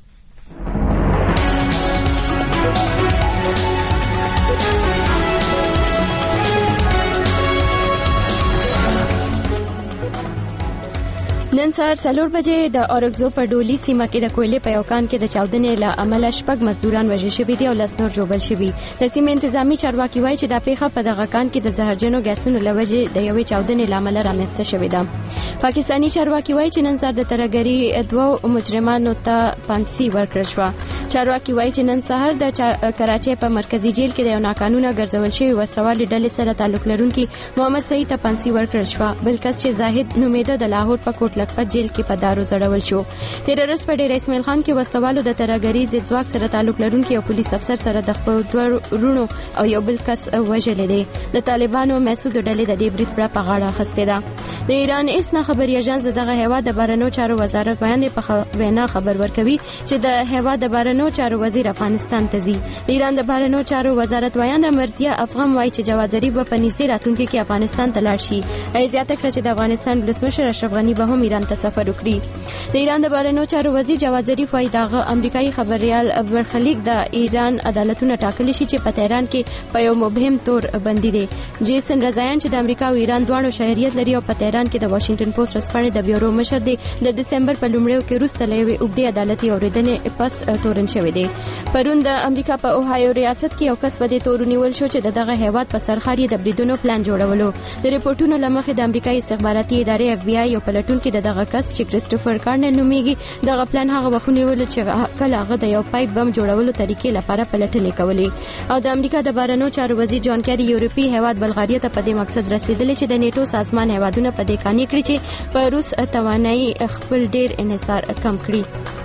نن سهار څلور بجې د اورګزو په ډولي سیمه کې د کویلې په یو کان کې د چاودنې له امله شپږ مزدوران وژل شوي دي او لس نور ژوبل شوي. د سیمې انتظامی چارواکي وایي چې دا پیښه په دغه کان کې د زهرجنو ګیسونو له وجې د یوې چاودنې له امله رامنځته شوې ده. پاکستاني چارواکي وایي چې نن سهار د ترهګرۍ دوه مجرمانو ته پانسي ورکړل شوه. چارواکي وایي چې نن سهار د کراچۍ په مرکزی جیل کې د یو ناقانونه ګرځول شوي وسوالې ډلې سره تعلق لرونکي محمد سعید ته پانسي ورکړل شوه. بل کس چې زاهد نومیده د لاهور په کوټ په جیل کې په دارو زړول شو. تیر ورځ په ډیر اسماعیل خان کې وسوالو د ترهګرۍ ضد ځواک سره تعلق لرونکي او پولیس افسر سره د خپل دوه رونو او یو بل کس وژل دي. د طالبانو مسعود ډلې د دې برید په غاړه اخیسته ده. د ایران اسنا خبري اژانس دغه هیواد د بهرنیو چارو وزارت باندې په وینا خبر ورکوي چې د هیواد د بهرنیو چارو وزیر افغانستان ته ځي. د ایران د بهرنیو چارو وزارت ویاند مرزیه افغان وایي چې جواد ظریف په نږدې راتلونکي کې افغانستان ته لاړ شي. ای زیاته کړه چې د افغانستان ولسمشر اشرف غنی به هم ایران ته سفر وکړي. د ایران د بهرنیو چارو وزیر جواد ظریف وايي دغه امریکایي خبريال برخلیک د ایران عدالتونه ټاکلي شي چې په تهران کې په یو مبهم تور بندي دي. جیسن رضایان چې د امریکا او ایران دواړو شهریت لري او په تهران کې د واشنگټن پوسټ رسپانې د بیورو مشر دی د دسمبر په لومړیو کې وروسته له یوې اوږدې عدالتي اورېدنې پس تورن شوی دی. پرون د امریکا په اوهایو ریاست کې یو کس په دې تور نیول شو چې دغه هیواد په سرخار یې د بریدونو پلان جوړولو. د ریپورتونو لمخې د امریکایي استخباراتي ادارې اف بی آی یو پلټون کې دغه کس چې کریسټوفر کارنر نومیږي دغه پلان هغه وخت نیول چې کله هغه د یو پایپ بم جوړولو طریقې لپاره پلټنې کولې. او د امریکا د بهرنیو چارو وزیر جان کیری یورپی هیواد بلغاریا ته په دې مقصد رسیدلی چې د نیټو سازمان هیوادونه په دې قانع کړي چې په روس توانایي خپل ډیر انحصار کم کړي.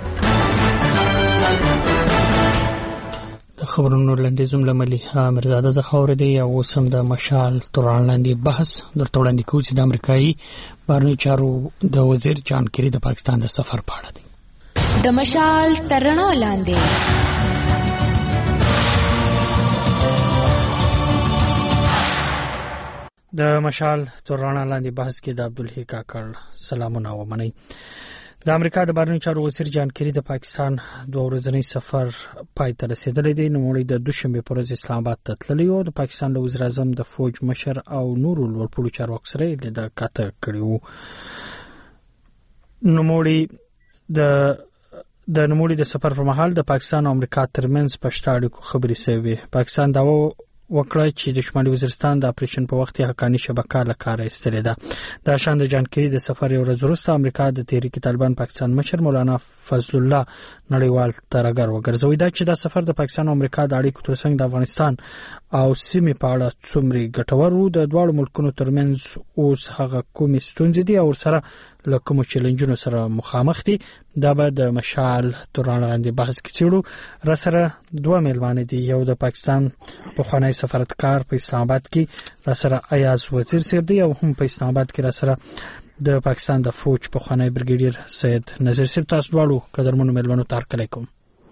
د خبرونو لاندې زموږ ملیحه امیرزاده زخاور دی او سم د مشال توران لاندې بحث درته وړاندې کوي چې د امریکایي بهرنیو چارو د وزیر جان کیری د پاکستان د سفر په اړه دی. د مشال ترڼو لاندې د مشال توران لاندې بحث کې د عبدالحی کاکړ سلامونه ومنئ. د امریکا د بهرنیو چارو وزیر جان کیری د پاکستان دوه ورځنی سفر پای ته رسیدلی دی. نوموړی د دوشنبه پر ورځ اسلام آباد ته تللی و. د پاکستان د وزیر اعظم د فوج مشر او نورو لوړپوړو چارواکو سره یې د کاته کړی و. نوموړی د د نوموړي د سفر پر مهال د پاکستان او امریکا ترمنځ په شته اړیکو خبرې شوې. پاکستان داوا وکړه چې د شمالي وزیرستان د اپریشن په وخت کې حقاني شبکه له کاره ایستلې ده. دا شان د جان کیری د سفر یو ورځ وروسته امریکا د تحریک طالبان پاکستان مشر مولانا فضل الله نړیوال ترهګر وګرځوي. دا چې دا سفر د پاکستان او امریکا د اړیکو ترڅنګ د افغانستان او سیمې په اړه څومره ګټور وو. د دواړو ملکونو ترمنځ اوس هغه کومې ستونزې دي او سره له کومو چیلنجونو سره مخامخ دي. دا به د مشال توران لاندې بحث کې چیرو. را سره دوه میلمانه دي. یو د پاکستان پخوانی سفارتکار په اسلام آباد کې را سره ایاز وزیر صاحب دی او هم په اسلام آباد کې را سره د پاکستان د فوج پخوانی بریګیډیر سید نذیر صاحب. تاسو دواړو قدرمنو میلمنو ته هرکلی کوم.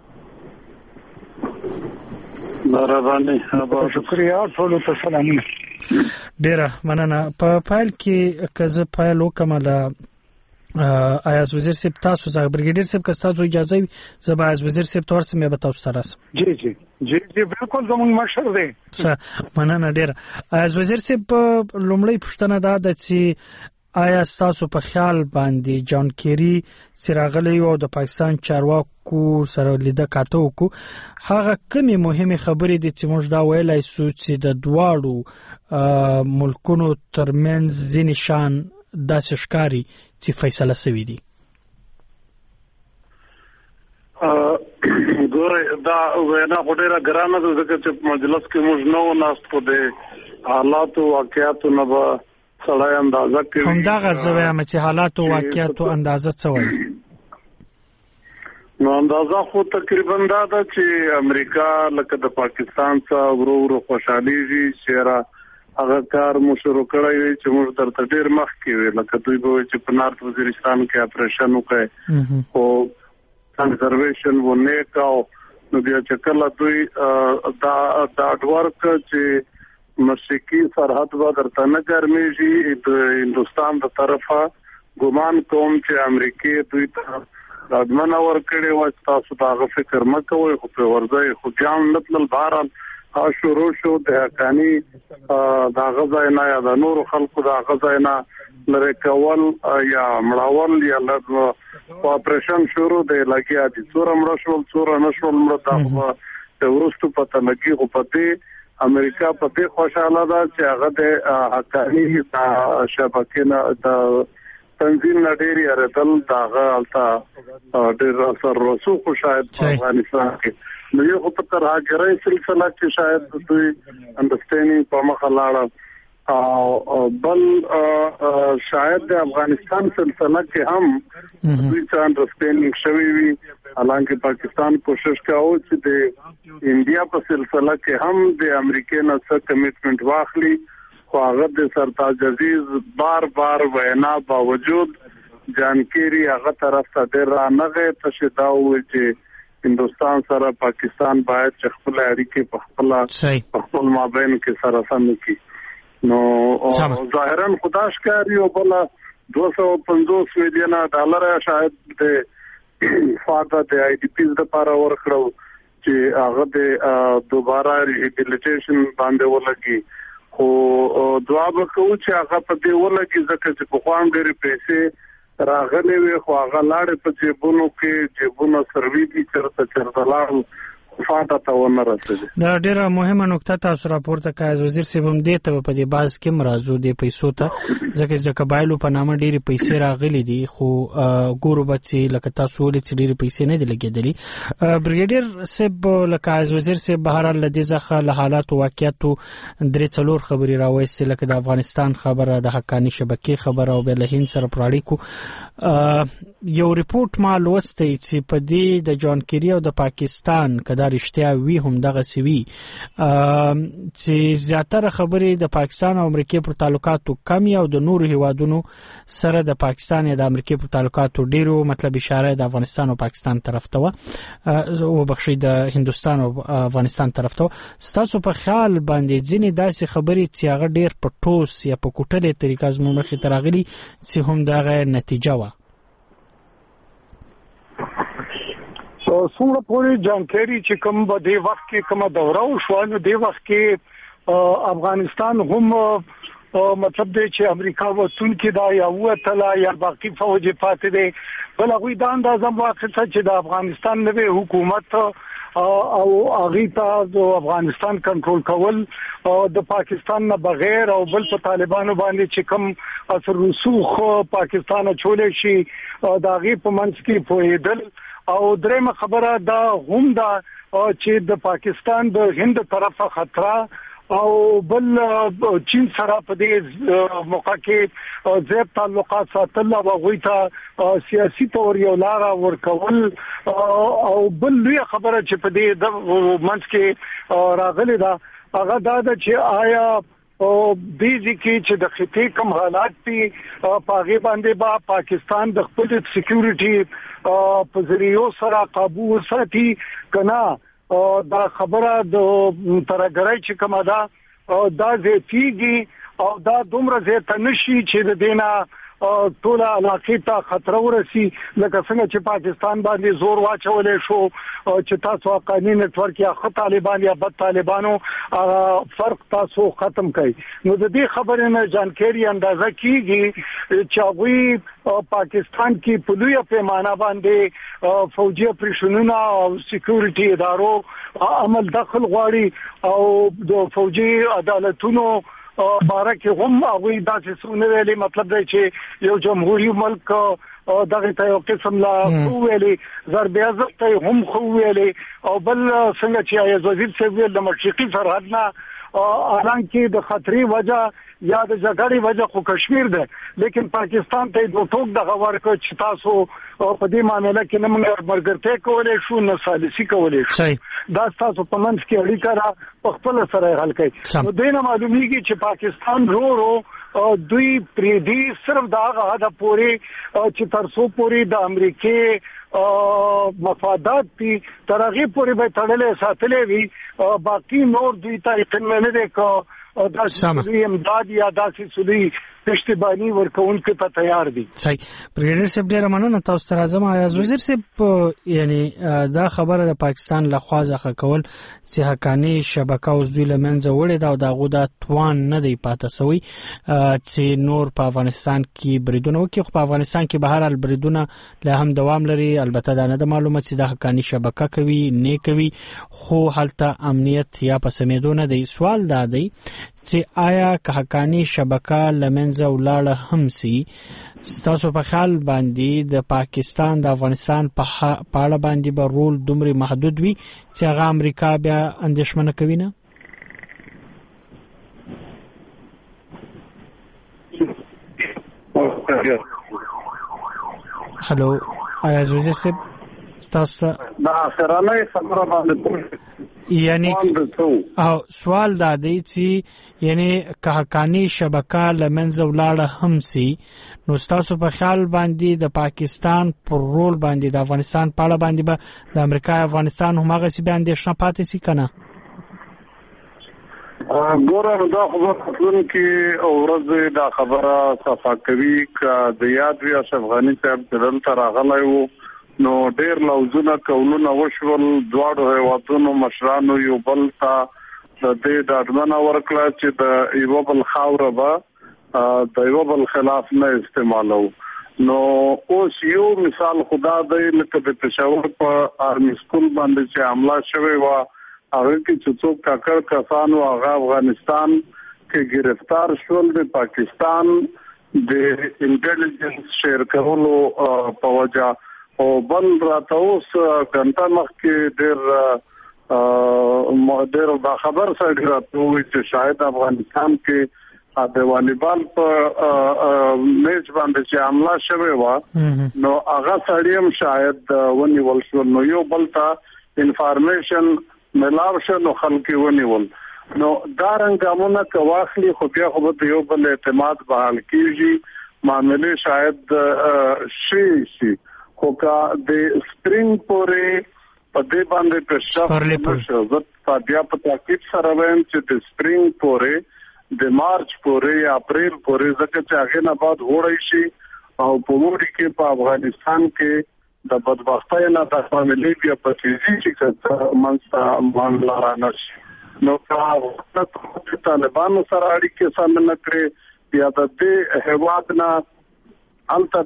مهرباني او شکریا ټول ته سلامونه. ډیره مننه. په فایل کې کزه فایل وکم له ایاز وزیر صاحب تاسو زغ بریګیډیر صاحب که تاسو اجازه وي زه ایاز وزیر صاحب تور سمې به تاسو ته راسم. جی جی جی جی بالکل زموږ مشر دی. ښه مننه ډیره. ایاز وزیر صاحب لومړی پوښتنه دا ده چې آیا تاسو په خیال باندې جان کیری سراغلی او د پاکستان چارواکو سره لیده کاته وکړو هغه کومې مهمه خبرې دي چې موږ دا ویلای شو چې د دواړو ملکونو ترمنځ ځینې شان داسې ښکاري چې فیصله شوې دي؟ ګوره دا وینا ډېره ګرانه ده ځکه چې مجلس کې موږ نه و ناست خو د حالاتو واقعیاتو نه به سړی اندازه کوي. همدغه زه وایم چې حالاتو واقعیاتو اندازه څه وایي؟ نو اندازه خو تقریبا دا ده چې امریکا لکه د پاکستان څخه ورو ورو خوشحالېږي چې را هغه کار مو شروع کړی وي چې موږ درته ډیر مخکې وي لکه دوی به چې په نارت وزیرستان کې اپریشن وکړي او کنزرویشن ونه کاو نو بیا چې کله دوی دا دا ورک چې مشرقي سرحد و درته نه ګرمېږي د هندستان د طرفه ګمان کوم چې امریکای دوی ته دادمن اور کړي و تاسو دا غو فکر مکوئ خو په ورځي خو ځان نتل باران ها شروع شو د حقانی دا غځای نه یا د نور خلکو دا غځای نه لره کول یا مړاول یا لږ اپریشن شروع دی لکه دي څور مړ شو څور نشول مړ دا د ورستو پته لګي خو پته امریکا پته خوشاله ده چې هغه د حقانی شبکې نه د تنظیم نډيري ارتل داغه التا ډېر اثر رسوخ شاید په افغانستان کې نو یو په تر هغه سلسله کې شاید دوی انډرستانډینګ په مخه لاړه او بل شاید د افغانستان سلسله کې هم دوی څنګه انډرستانډینګ شوی وي حالانکه پاکستان کوشش کاوه چې د انډیا په سلسله کې هم د امریکای نه څه کمیټمنټ واخلي خو هغه د سرتاج عزیز بار بار وینا باوجود جانکيري هغه طرف ته ډیر رانغه تشداو چې هندستان سره پاکستان باید چې خپل اړیکې په خپل په خپل مابین کې سره سم کړي نو ظاهرا خداش کاری او بل دوه سوه پنځوس میلیونه ډالر شاید د فاده د آی ډی پیز لپاره ورکړو چې هغه د دوباره ریهابیلیټیشن باندې ولګي او دعا وکړو چې هغه په دې ولګي ځکه چې په خوان ډېر پیسې راغلي وي خو هغه لاړې په جیبونو کې جیبونو سروي دي چرته چرته لاړ فاده ته ونه رسېږي دا ډیره مهمه نقطه تاسو راپورته کړئ وزیر صاحب هم دې ته په دې باز کې مرزو دي پیسو ته ځکه چې قبایلو په نامه ډېری پیسې راغلي دي خو ګورو بچي لکه تاسو ولې چې ډېری پیسې نه دي لګېدلې بریګیډیر صاحب لکه وزیر صاحب بهر لدې ځخه له حالات او واقعیتو درې څلور خبري راوېستې لکه د افغانستان خبره د حقانی شبکې خبره او بل هند سره پراړیکو یو ریپورت ما لوستي چې په دې د جان کیری او د پاکستان کدا رښتیا وی هم دغه سوي چې زیاتره خبرې د پاکستان او امریکای پر تعلقاتو کمی او د نورو هیوادونو سره د پاکستان یا د امریکای پر تعلقاتو ډیرو مطلب اشاره د افغانستان او پاکستان طرف ته و بخښي د هندستان او افغانستان طرف ته ستاسو په خیال باندې ځینې داسې خبرې چې هغه ډیر په ټوس یا په کوټلې طریقه زموږ مخې ته راغلي چې هم دغه نتیجه و څومره پورې جانکاری چې کوم په دې وخت کې کومه دوره وشو نو دې وخت کې افغانستان هم مطلب دی چې امریکا وتون کې دا یا وتلا یا باقي فوج پاتې دي بل هغه دا اندازه واخصه چې د افغانستان نوې حکومت او هغه ته د افغانستان کنټرول کول د پاکستان نه بغیر او بل په طالبانو باندې چې کوم اثر رسوخ پاکستان چولې شي دا غي په منځ کې پوهیدل او درېمه خبره دا هم دا چې د پاکستان د هند طرفه خطر او بل چین سره په دې موقع کې زیات تعلقات ساتل او غوښته سیاسي تور یو لار ورکول او بل لوی خبره چې په دې د منځ کې راغلي دا هغه دا چې آیا او بیزی کې چې د خطې کم حالات دي پاغي باندې با پاکستان د خپل سکیورټي په ذریعو سره قابو ساتي کنا دا خبره د ترګرای چې کومه دا دا زیاتیږي او دا دومره زیات نشي چې د دینه ټول علاقې ته خطر ورسي لکه څنګه چې پاکستان باندې زور واچولې شو چې تاسو قانوني نتورک یا خط طالبان یا بد طالبانو فرق تاسو ختم کړي نو د دې خبرې نه جانکاری اندازه کیږي چې هغه پاکستان کې په لوی پیمانه باندې فوجي اپریشنونه او سکیورټي ادارو عمل دخل غواړي او د فوجي عدالتونو بارکه هم هغه داسې سونه ویلي مطلب دی چې یو جمهوریت ملک دغه ته یو قسم لا ویلي ضرب عزت هم خو ویلي او بل څنګه چې وزیر صاحب د مشرقي سرحد نه حالانکه د خطرې وجه یا د جګړې وجه خو کشمیر ده لیکن پاکستان ته د ټوک د غوړ کو چې تاسو په دې معاملې کې نه موږ مرګرته کولای شو نه سالسي کولای شو دا تاسو په منځ کې اړیکه را په خپل سره حل کړئ نو دینه معلومیږي چې پاکستان رو رو دوی پرې دی صرف دا غاده پوری چې ترسو پوری د امریکای مفادات دي ترغه پوری به تړلې ساتلې وي باقی نور دوی ته اقنه نه ده کو دا سمي امداد یا داسې سولي پښتبانی ورکوونکو ته تیار دي. صحیح بریګیډر صاحب ډیر مننه تاسو ته راځم. ایاز وزیر صاحب یعنی دا خبره د پاکستان له خوا ځخه کول چې حقانی شبکه اوس دوی لمنځه وړي دا او دغه د توان نه دی پاتې سوی چې نور په افغانستان کې بریدونه وکړي. خو په افغانستان کې به هر حال بریدونه له هم دوام لري. البته دا نه د معلومات چې د حقانی شبکه کوي نه کوي خو هلته امنیت یا پسمیدونه دی. سوال دا دی چې آیا که حقانی شبکه لمنځه ولاړه هم سي ستاسو په خیال باندې د پاکستان د افغانستان په اړه باندې به رول دومره محدود وي چې هغه امریکا بیا اندېښمنه کوي نه؟ هلو ایاز وزیر صاحب تاسو دا سرانه خبره باندې یعنی او سوال دا دی چې یعنی که حقانی شبکه لمنځه ولاړه هم سي نو تاسو په خیال باندې د پاکستان پر رول باندې د افغانستان په اړه باندې به د امریکا افغانستان هم هغه سی باندې شنه پاتې سي کنه؟ ګوره دا خبره خپلون کې اورځ دا خبره صفا کوي ک د یاد وی افغاني صاحب دلته راغلی وو نو ډېر لوزونه کولونه وشول دواړو هیوادونو مشرانو یو بل ته د دې د اډمنه ورکړه چې د یو بل خاوره به د یو بل خلاف نه استعمالو. نو اوس یو مثال خدا دې لکه د پېښور په آرمي سکول باندې چې حمله شوې و هغه کې چې څوک کاکړ کسانو هغه افغانستان کې گرفتار شول د پاکستان د انټيليجنس شیر کولو په وجه او بل راته اوس کنټا مخکې ډېر ډېر با خبر سره راته وي چې شاید افغانستان کې د والیبال په میچ باندې چې حمله شوې و نو هغه سړی هم شاید ونیول شو. نو یو بل ته انفارمیشن ملاو شو نو خلک ونیول. نو دا رنګامونه کواخلي خو بیا خو به یو بل اعتماد بحال کیږي معاملې شاید شي شي خو کا د سپرینګ پورې په دې باندې پېښه شو. زه بیا په تاکید سره وایم چې د سپرینګ پورې د مارچ پورې یا اپریل پورې ځکه چې هغه نه بعد وړي شي او په وړي کې په افغانستان کې د بدبختۍ نه د فاميلي بیا په فزیکي کې منځته معاملې رانه شي. نو کا طالبانو سره اړیکې سم نه کړې یا د دې هیواد نه الته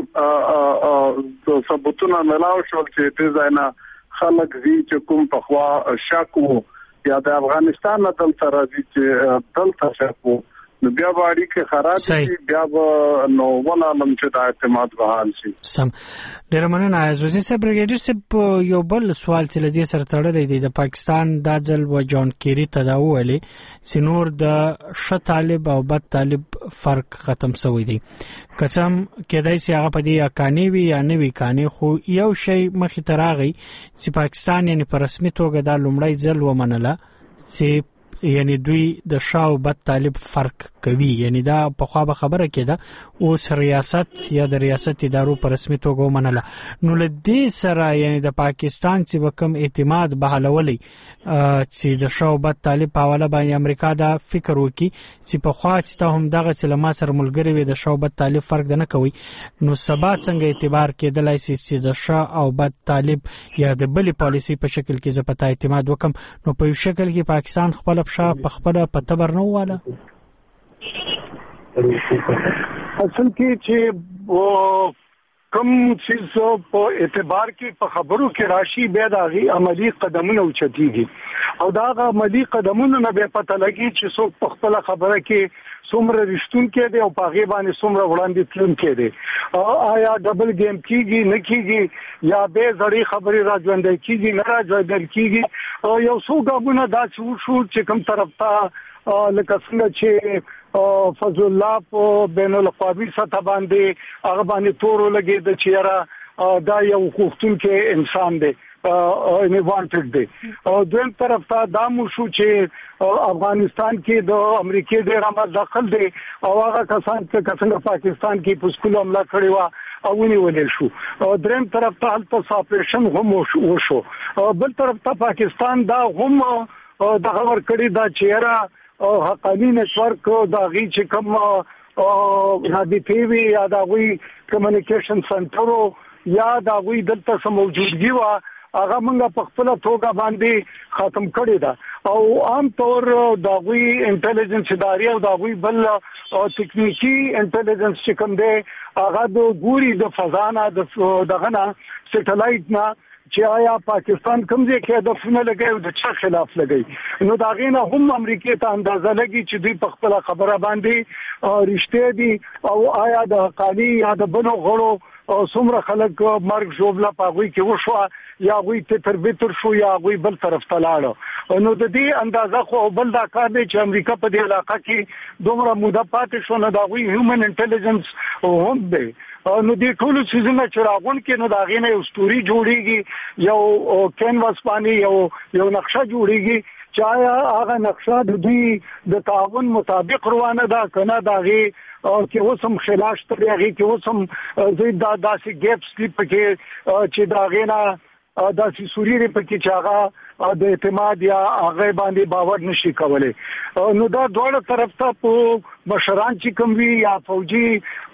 دارن ثبوتونه ملاو شول چې دې ځاینا خلک زی چې کوم په خوا شک وو یا د افغانستان نه دلته راځي چې دلته شک وو نو بیا باندې کې خراب شي بیا نو ولالم چې د اعتماد بحال شي. سم ډیر مننه ایاز وزیر صاحب. بریګیډر صاحب یو بل سوال چې لدی سره تړلی دی د پاکستان د ځل و جان کیری تداولی چې نور د ش طالب او بد طالب فرق ختم شوی دی. قسم کېدای شي هغه په دې اکانی وی یا نه وی کانی خو یو شی مخې ته راغی چې پاکستان یعنی په رسمي توګه د لومړی ځل ومنله چې یعنی دوی د شاو بد طالب فرق کوي. یعنی دا په خوا به خبره کېده اوس ریاست یا د ریاست ادارو په رسمي توګه ومنله. نو له دې سره یعنی د پاکستان چې به کوم اعتماد بحالولی چې د شاو بد طالب په حواله باندې امریکا دا فکر وکړي چې په خوا چې ته هم دغه چې له ما سره ملګري وي د شاو بد طالب فرق نه کوي نو سبا څنګه اعتبار کېدلای شي چې د شا او بد طالب یا د بلې پالیسي په شکل کې زه پتا اعتماد وکم نو په یو شکل کې پاکستان خپل شا په خپل پتبر نه واله. اصل کې چې کوم څه په اعتبار کې په خبرو کې راشي بیا د غي عملی قدمونه اوچتيږي او دا عملی قدمونه نه به پته لګي چې څوک په خپل خبره کې څومره رښتون کې دي او په غي باندې څومره وړاندې تلون کې دي آیا ډبل گیم کیږي نه کیږي یا به زړی خبري راځوندې کیږي نه راځوندې کیږي او یو څو غوونه دا شو چې کوم طرف ته لکه څنګه چې فضل الله په بین الاقوامي سطح باندې هغه باندې تور لګي د چیرې دا یو حقوقتون کې انسان دی نه وانټډ دی او دویم طرف ته دا مو شو چې افغانستان کې د امریکای ډېر عمل داخل دی او هغه کسان چې څنګه پاکستان کې پوسکول حمله کړې و او ونیول شو او دریم طرف ته هلته اپریشن هم وشو بل طرف ته پاکستان دا هم د خبر کړی دا چیرې او حقانی نشورک دا غي چې کوم رابطې وی یا دا غوي کمیونیکیشن سنټر یا دا غوي دلته سم موجودګي وا هغه موږ په خپل توګه باندې ختم کړی دا او عام طور دا غوي انټيليجنس ادارې او دا غوي بل تکنیکی انټيليجنس چې کوم دی هغه د ګوري د فضانه د دغه نه سټلایټ نه چې آیا پاکستان کوم ځای کې د فنه لګي او د چا خلاف لګي نو دا غینه هم امریکای ته اندازه لګي چې دوی په خپل خبره باندې رښتیا دي او آیا د حقانی یا د بنو غړو او څومره خلک مرګ جوړلا پاغوي کې وشو یا غوي ته تربیتر شو یا غوي بل طرف ته لاړ نو د دې اندازه خو بل دا کار دی چې امریکا په دې علاقه کې دومره موده پاتې شو نه دا غوي هیومن انټيليجنس هم دی نو دې ټول سيزونه چې راغون کې نو دا غینه یو ستوري جوړیږي یو کینواس باندې یو یو نقشه جوړیږي چې هغه نقشه د دې د تعاون مطابق روانه ده کنه دا غي او کې اوسم خلاص ته هغه کې اوسم زید دا داسې ګیپس دی پکې چې دا غینا داسې سوري پکې چې هغه د اعتماد یا هغه باندې باور نشي کولای نو دا ډول طرف ته په مشران چې کوم وی یا فوجي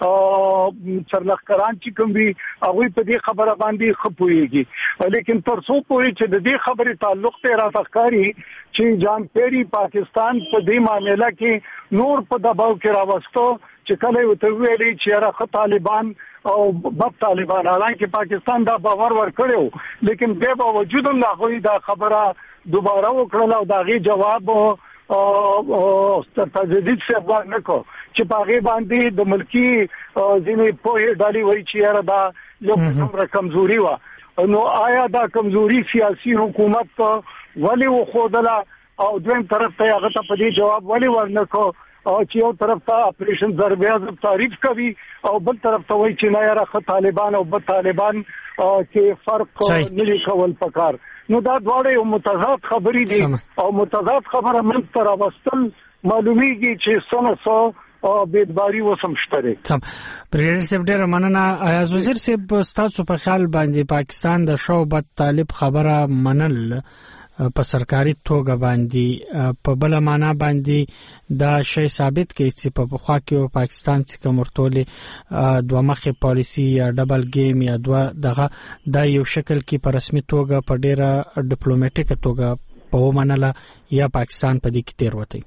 سرلخکران چې کوم وی هغه په دې خبره باندې خپويږي لیکن تر څو پورې چې د دې خبرې تعلق ته راځي چې جان پیری پاکستان په دې معاملې کې نور په دباو کې راوستو چې کله یو ته ویلي چې راخه طالبان او باب طالبان حالانکه پاکستان دا باور ورکړو لیکن به باوجود الله غوي دا خبره دوباره وکړه او دا غي جواب او تجدید څه وغواړ نکو چې پاغي باندې د ملکی ځینې په ډالي وای چې را دا یو څومره کمزوري و نو آیا دا کمزوري سیاسي حکومت ولی وخودله او دویم طرف ته هغه ته په دې جواب ولی ورنکو او چې یو طرف ته اپریشن ضربه حذف تعریف کوي او بل طرف ته وایي چې نه یاره طالبان او بد طالبان کې فرق نه کول پکار نو دا دواړه یو متضاد خبرې دي او متضاد خبره من تر واستل معلومیږي چې څنګه څو او بیدباری وسم شته تم پرېر سپ ډېر مننه ایاز وزیر سپ تاسو په خیال باندې پاکستان د شو بد طالب خبره منل په سرکاري توګه باندې په بل معنا باندې دا شی ثابت کوي چې په خوا کې پاکستان چې کومرتولې دوه مخه پالیسی یا ډبل گیم یا دوه دغه د یو شکل کې په رسمي توګه په ډیره ډیپلوماټیک توګه په ومنله یا پاکستان په دې کې تیر وتی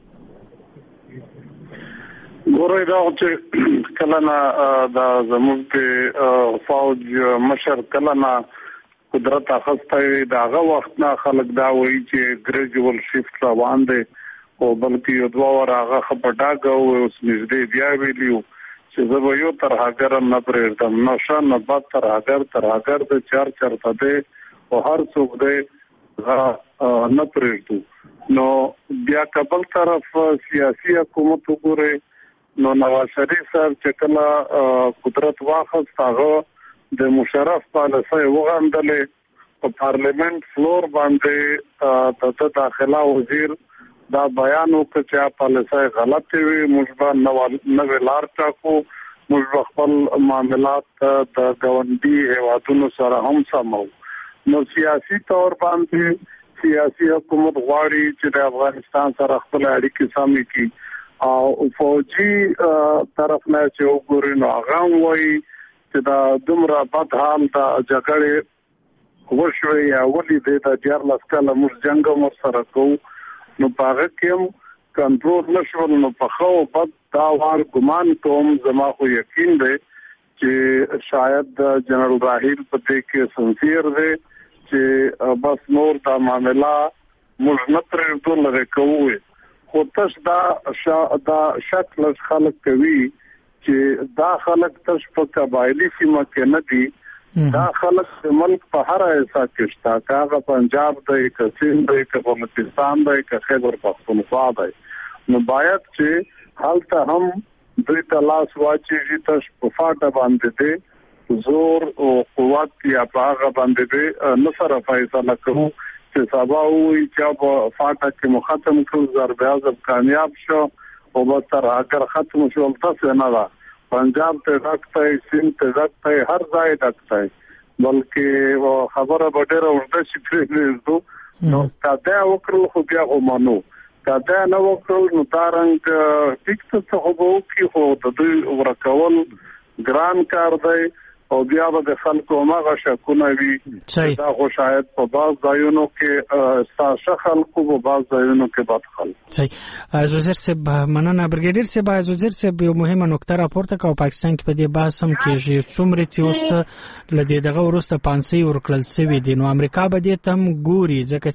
ګورې دا چې کله نه دا زموږ فوج مشر کله نه قدرت اخسته داغه وخت نه خلک دا وایي چې ګریجوال شیفت روان دي او بلکې یو دوه ور هغه خپټاګه او اوس نږدې بیا ویلیو چې زه به یو تر هغه نه پرېږدم نشه نه بد تر هغه تر هغه د چار چرته دي او هر څوک دې نه پرېږدو نو بیا کابل طرف سیاسي حکومت وګوره نو نواز شریف صاحب چې کله قدرت واخیست هغه د مشرف پالیسي وغندلې په پارلیمنت فلور باندې د داخله وزیر دا بیان وکړ چې پالیسي غلطه وي موږ نو ویلار ټاکو موږ خپل معاملات د ګوندي هوادونو سره هم سمو نو سیاسي تور باندې سیاسي حکومت غواړي چې د افغانستان سره خپل اړیکې سمې کړي او فوجي طرف نه چې وګوري نو هغه وایي چې دا دومره بد حال دا جګړه وشوي یا ولې د د جار لسکاله موږ جنگ مر سره کوو نو پاغه کوم کنټرول نشول نو په خو بد دا وار ګمان کوم زما خو یقین دی چې شاید جنرال راهیل په دې کې سنسیر دی چې بس نور دا معاملہ موږ نه پرې ټول لري کوو خو تاسو دا شا دا شکل خلک کوي چې دا خلک تاسو په قبایلی سیمه کې نه دي دا خلک ملک په هر حصہ کې شته کاغه پنجاب دی کسین دی کبلوچستان دی که خیبر پختونخوا دی نو باید چې حالته هم دوی ته لاس واچي تاسو په فاټه باندې دي زور او قوت یا په هغه باندې دي نو سره فیصله کوو چې سبا وي چې په فاټه کې مختم کړو ضرب اعظم کامیاب شو او به تر اگر ختم شو تاسو نه را پنجاب ته راځي سین ته راځي هر ځای راځي بلکې خبره ډېره ورته شي پرې نو کاته وکړو خو بیا ومنو کاته نو وکړو نو تارنګ ټیک څه خو به کی خو د دوی ورکول ګران کار دی او بیا به خلکو ماغه شکونه وي دا خو شاید په بعض ځایونو کې ساشه خلکو په بعض ځایونو کې بد خلک صحیح از وزیر صاحب مننه برګیډیر صاحب از وزیر صاحب یو مهمه نقطه راپورته کوي پاکستان کې په دې بحث هم کې څومره چې اوس لدی دغه ورسته پانسي ورکل سوي دي نو امریکا به دې تم ګوري ځکه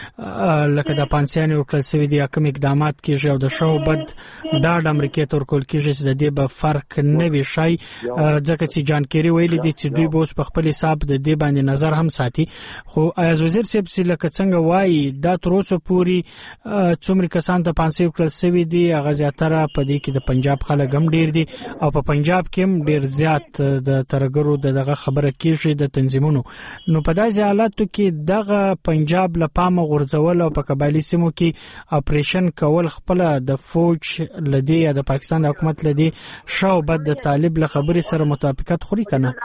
چې لکه د پانسيان ورکل سوي دي کوم اقدامات کېږي او د شو بد ډاډ امریکا تر کول کېږي چې د دې به فرق نه وي شي ځکه چې جانکيري ویلي دي چې دوی به په خپل حساب د دې باندې نظر هم ساتي خو از وزیر صاحب چې لکه څنګه وایي دا تر اوسه پوري څومره کسان ته پانسي ورکل سوي دي هغه زیاتره په دې کې د پنجاب خلک هم ډیر دي او په پنجاب کې هم ډیر زیات د ترګرو دغه خبره کېږي د تنظیمونو نو په داسې حالاتو کې دغه پنجاب له پامه غورځول او په قبایلی سیمو کې اپریشن کول خپل د فوج لدی یا د پاکستان د حکومت لدی شاو بد د طالب له خبرې سره مطابقت خوري کنه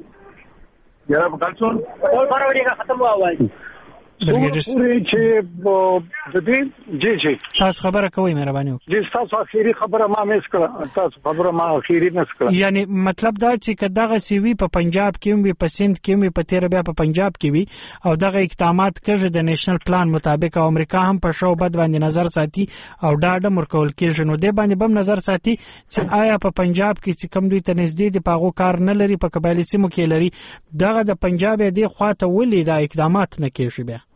یاره بغلصون اول باندې ختم وایي پوری چې د دې جی جی تاسو خبره کوئ مهرباني وکړئ جی تاسو اخیری خبره ما مس کړه تاسو خبره ما اخیری مس کړه یعنی مطلب دا چې دغه سی وی په پنجاب کې وي په سند کې وي په تیر بیا په پنجاب کې وي او دغه اقدامات کوي د نېشنل پلان مطابق او امریکا هم په شو بد باندې نظر ساتي او ډاډه مرکول کېږي نو د باندې بم نظر ساتي چې آیا په پنجاب کې چې کم دوی ته نږدې دي پاغو کار نه لري په قبایلی سیمو کې لري دغه د پنجاب دی خواته ولې دا اقدامات نه کېږي بیا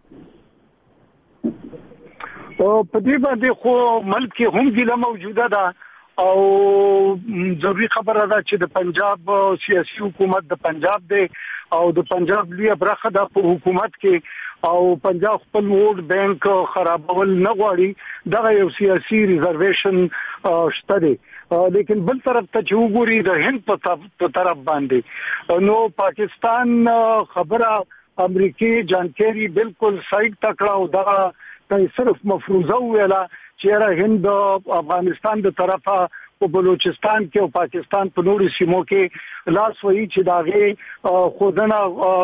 او په دې باندې خو ملک کې هم ګیله موجوده ده او ضروري خبره ده چې د پنجاب سیاسي حکومت د پنجاب دی او د پنجاب لوی برخه د حکومت کې او پنجاب خپل ووټ بانک خرابول نه غواړي دغه یو سیاسي ریزرویشن شته دی لیکن بل طرف ته چې وګوري د هند په طرف باندې نو پاکستان خبره امریکای جانکيري بالکل سایډ تکړه او دغه صرف مفروضه ویلا چې را هند افغانستان د طرفه او بلوچستان کې او پاکستان په نورو سیمو کې لاس وایي چې داغه خودنه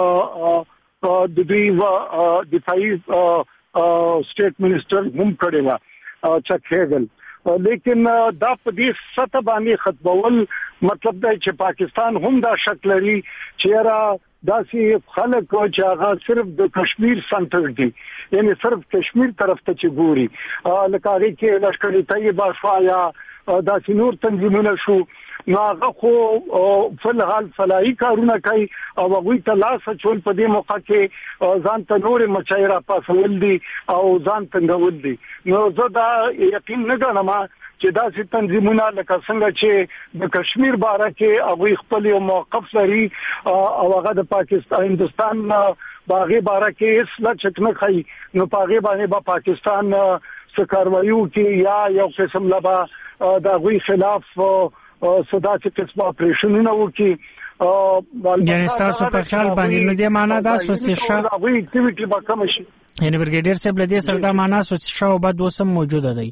د دوی دفاعي سټیټ منسٹر هم کړی و چک هیګل لیکن دا په دې سطح باندې ختمول مطلب دا چې پاکستان هم دا شک لري چې را داسې خلک چې هغه صرف د کشمیر سنټر دي یعنی صرف کشمیر طرف ته چې ګوري لکه هغه کې لشکري طیبه شوایا داسې نور تنظیمونه شو نو هغه خو فل حال فلای کارونه کوي او هغه ته لاس چول په دې موقع کې ځان ته نور مچایرا پاسول دي او ځان څنګه دي نو زه دا یقین نه غواړم چې داسې تنظیمونه لکه څنګه چې د کشمیر باره کې هغه خپل یو موقف لري او هغه د پاکستان هندستان باغې باره کې اصلا چکنه کوي نو باغې باندې با پاکستان سکاروایو کې یا یو قسم لبا د غوي خلاف صدا چې قسم اپریشنونه وکي یعنی تاسو په خیال باندې نو د معنا دا سوچ شي هغه اکټیویټي به کم شي یعنی برګیډیر صاحب لدی سره دا معنا سوچ شو بعد وسم موجوده دی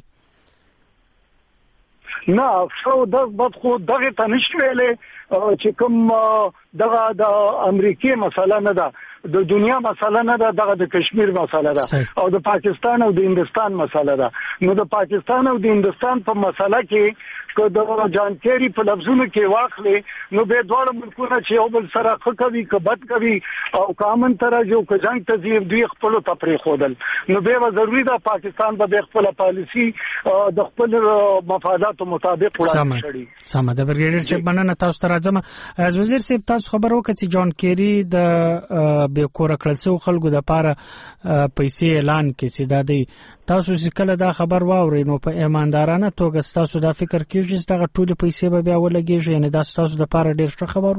نه شو د بد خو دغه ته نشو ویلې چې کوم دغه د امریکای مسله نه ده د دنیا مسله نه ده دغه د کشمیر مسله ده او د پاکستان او د هندستان مسله ده نو د پاکستان او د هندستان په مسله کې که د جان کیری په لفظونو کې واخلې نو به دواړه ملکونه چې یو بل سره ښه کوي که بد کوي او کامن ترجو که جنگ ته ځي دوی خپلو ته پرېښودل نو به ضروري ده پاکستان به خپله پالیسي د خپل مفاداتو مطابق وړاندې کړي. سمه ده برګیډر صاحب مننه تاسو ته راځم. از وزیر صاحب تاسو خبر وکړئ چې جان کیری د بې کوره کړل شوو خلکو دپاره پیسې اعلان کړي چې دا دی تاسو چې کله دا خبر واورئ نو په ایماندارانه توګه ستاسو دا فکر کېږي چې دغه ټولې پیسې به بیا ولګېږي یعنې دا ستاسو دپاره ډېر ښه خبر و؟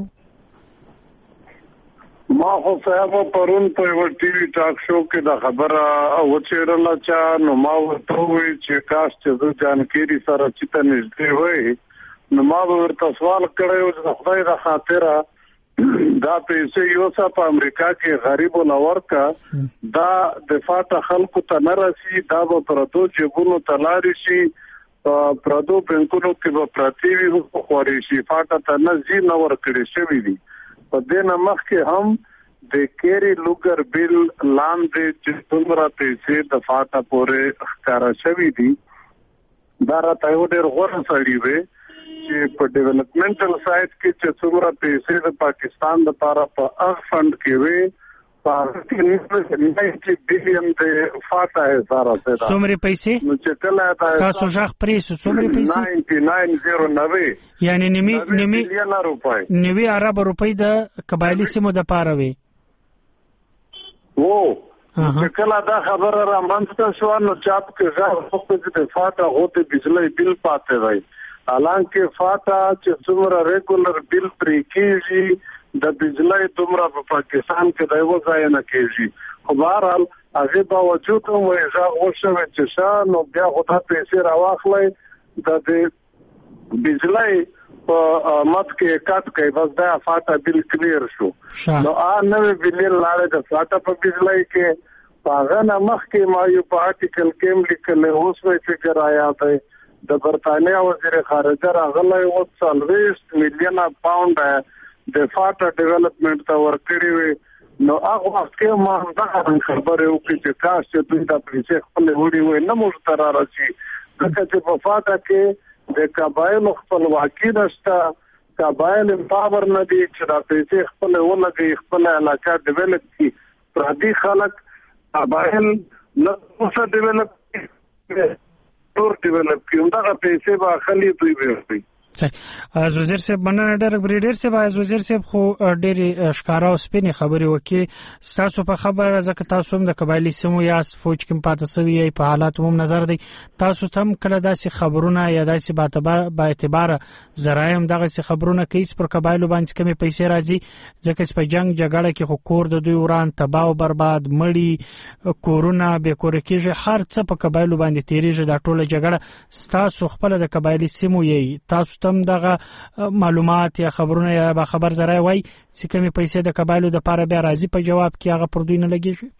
ما خو صاحب پرون په یو ټي وي ټاک شو کې دا خبره وڅېړله چا نو ما ورته وویل چې کاش چې زه جان کیري سره چېرته نږدې وی نو ما به ورته سوال کړی و چې د خدای د خاطره دا پیسې یو څه په امریکا کې غریبو نه ورکړه دا د فاټه خلکو ته نه رسي دا به پردو جیبونو ته لاړې شي پردو بینکونو کې به پرتې وي خورې شي فاټه ته نه ځي نه ورکړې شوي دي. په دې نه مخکې هم د کیری لوګر بیل لاندې چې څومره پیسې د فاټه پورې ښکاره شوي دي دا راته یو ډېر غوره سړی وی چې په ډیولپمنټل سایډ کې چې څومره پیسې د پاکستان لپاره په هغه فند کې وي په هغه کې ناینټي بلین د فاټه حساره ده. څومره پیسې؟ نو چې کله تاسو ژغ پرې څومره پیسې؟ ناینټي ناین زیرو نوي یعنی نیمي نیمي نیمي عرب روپۍ د قبایلی سیمو دپاره وي. و چې کله دا خبره را منځته شوه نو چاپ کې ژغ وکړه چې د فاټه غوټې بجلی بل پاتې دی حالانکه فاټه چې څومره ریګولر بل پرې کېږي د بجلی دومره په پاکستان کې د یوه ځای نه کېږي خو بهرحال هغې باوجود هم وایي ژغ وشوی چې ښه نو بیا خو دا پیسې راواخلئ د دې بجلی په مت کې کټ کوي بس دا فاټه بل کلیر شو نو آ نوې بلین لاړې د فاټه په بجلی کې په هغه نه مخکې ما یو په آرټیکل کې هم لیکلی اوس مې فکر آیات دی د برطانیا وزیر خارجه راغلی و څلوېښت میلیونه پاونډ د فاټه ډیولپمنټ ته ورکړي وي نو هغه وخت کې ما همدغه خبرې وکړې چې کاش چې دوی دا پیسې خپلې وړي وای نه موږ ته را رسي ځکه چې په فاټه کې د قبایلو خپلواکي نشته قبایل امپاور نه دي چې دا پیسې خپلې ولګوي خپله علاقه ډیولپ کړي پردي خلک قبایل نه څه ډیولپ کړي ټور ډیولپ کړي همدغه پیسې به اخلي دوی به ورکوي. از وزیر صاحب مننه ډېر بریډر صاحب از وزیر صاحب خو ډېرې ښکاره او سپینې خبرې وکړې ستاسو په خبره ځکه تاسو هم د قبایلي سیمو یاست فوج کې هم پاتې سوي یئ په حالاتو هم نظر دی تاسو ته هم کله داسې خبرونه یا داسې با اعتباره ذرایع هم دغسې خبرونه کوي چې پر قبایلو باندې کمې پیسې راځي ځکه چې په جنګ جګړه کې خو کور د دوی وران تباه او برباد مړي کورونه بې کوره کېږي هر څه په قبایلو باندې تېرېږي دا ټوله جګړه ستاسو خپله د قبایلي سیمو یئ تاسو تم دغه معلومات یا خبرونه یا با خبر ذرایع وای چې کومې پیسې د قبایلو دپاره بیا راځي په جواب کې هغه پر دوی نه لګېږي؟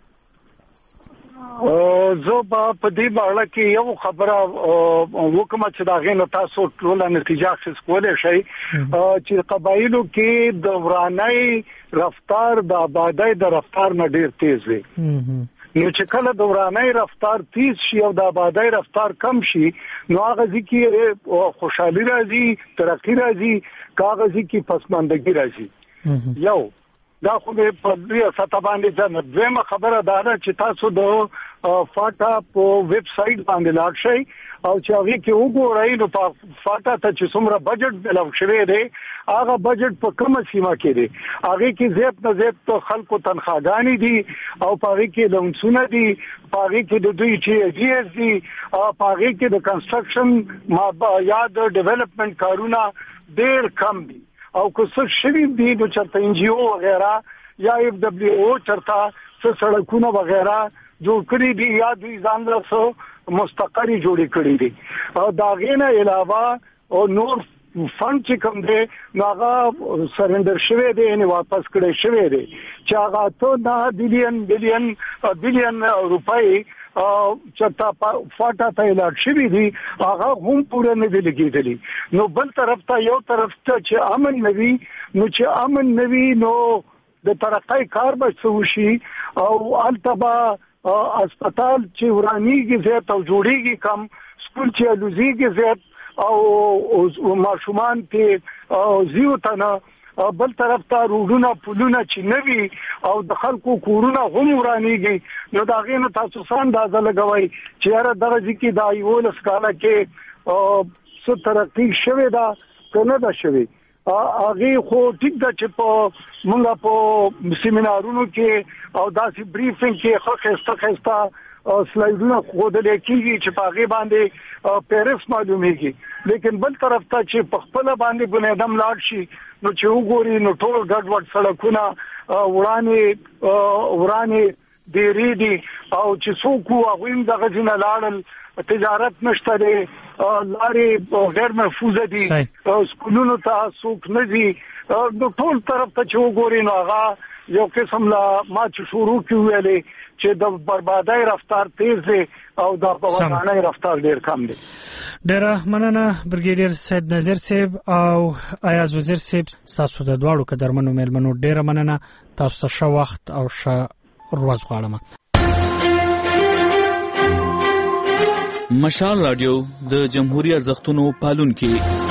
زه به په دې اړه کې یو خبره وکړم چې د هغې نه تاسو ټوله نتیجه اخیست کولی شئ چې قبایلو کې د ورانۍ رفتار د آبادۍ د رفتار نه ډېر تیز دی نو چې کله د ورانۍ رفتار تیز شي او د آبادۍ رفتار کم شي نو هغه ځای کې خوشحالي راځي ترقي راځي که هغه ځای کې پسماندګي راځي یو دا خو په دې سطح باندې ځنه دویمه خبره دا ده چې تاسو د فاټا په ویب سایټ باندې لاړ شئ او چې هغه کې وګورئ نو په فاټا ته چې څومره بجټ ملو شوی دی هغه بجټ په کومه سیمه کې دی هغه کې زیات نه زیات خلکو تنخواګانې دي او په هغه کې لونسونه دي په هغه کې د دوی چې جی ایس دي او په هغه کې د کنسټرکشن ما یا د ډیولپمنٹ کارونه ډېر کم دي او که څه شوي دي نو چرته ان جی او وغیرہ یا ایف ډبلیو او چرته څه سړکونه وغیرہ جوړ کړي دي یا دوی ځان له څه مستقري جوړې کړي دي او دا غینه علاوه او نور فند چې کوم دی نو هغه سرندر شوی دی یعنی واپس کړی شوی دی چې هغه ته نه بلین بلین بلین روپۍ چرته فاټا ته لاړ شوي دي هغه هم پوره نه دي لګېدلي نو بل طرف ته یو طرف ته چې امن نه وي نو چې امن نه وي نو د ترقۍ کار به څه وشي او هلته به اسپتال چې ورانېږي زیات او جوړېږي کم سکول چې الوزېږي زیات او ماشومان ته زیو تنه بل طرف ته روډونه پلونه چې نوي او د خلکو کورونه هم ورانیږي نو دا غینه تاسو سم اندازه لګوي چې هر درجه کې دا یو لسکاله کې څه ترقی شوه دا کنه دا شوه هغه خو ټیک دا چې په موږ په سیمینارونو کې او داسې بریفینګ کې خو خسته خسته سلایډونه خو د لیکيږي چې په هغه باندې پیرس معلومیږي لیکن بل طرف ته چې په خپل باندې بنیادم لاړ شي نو چې وګوري نو ټول ګډوډ سړکونه ورانه ورانه ډېری دي او چې څوک هغه د غزنه لاړل تجارت نشته دي لارې غیر محفوظه دي سکولونو ته څوک نه دي نو ټول طرف ته چې وګوري نو هغه یو قسم لا ما چې شروع کیویلې چې د بربادۍ رفتار تیز دی او د پوانای رفتار ډیر کم دی. ډیره مننه برګیډیر سید نظیر صاحب او ایاز وزیر صاحب تاسو د دواړو قدرمنو مېلمنو ډیره مننه تاسو ښه وخت او ښه ورځ غواړم. مشال رادیو د جمهوریت ارزښتونو پالونکي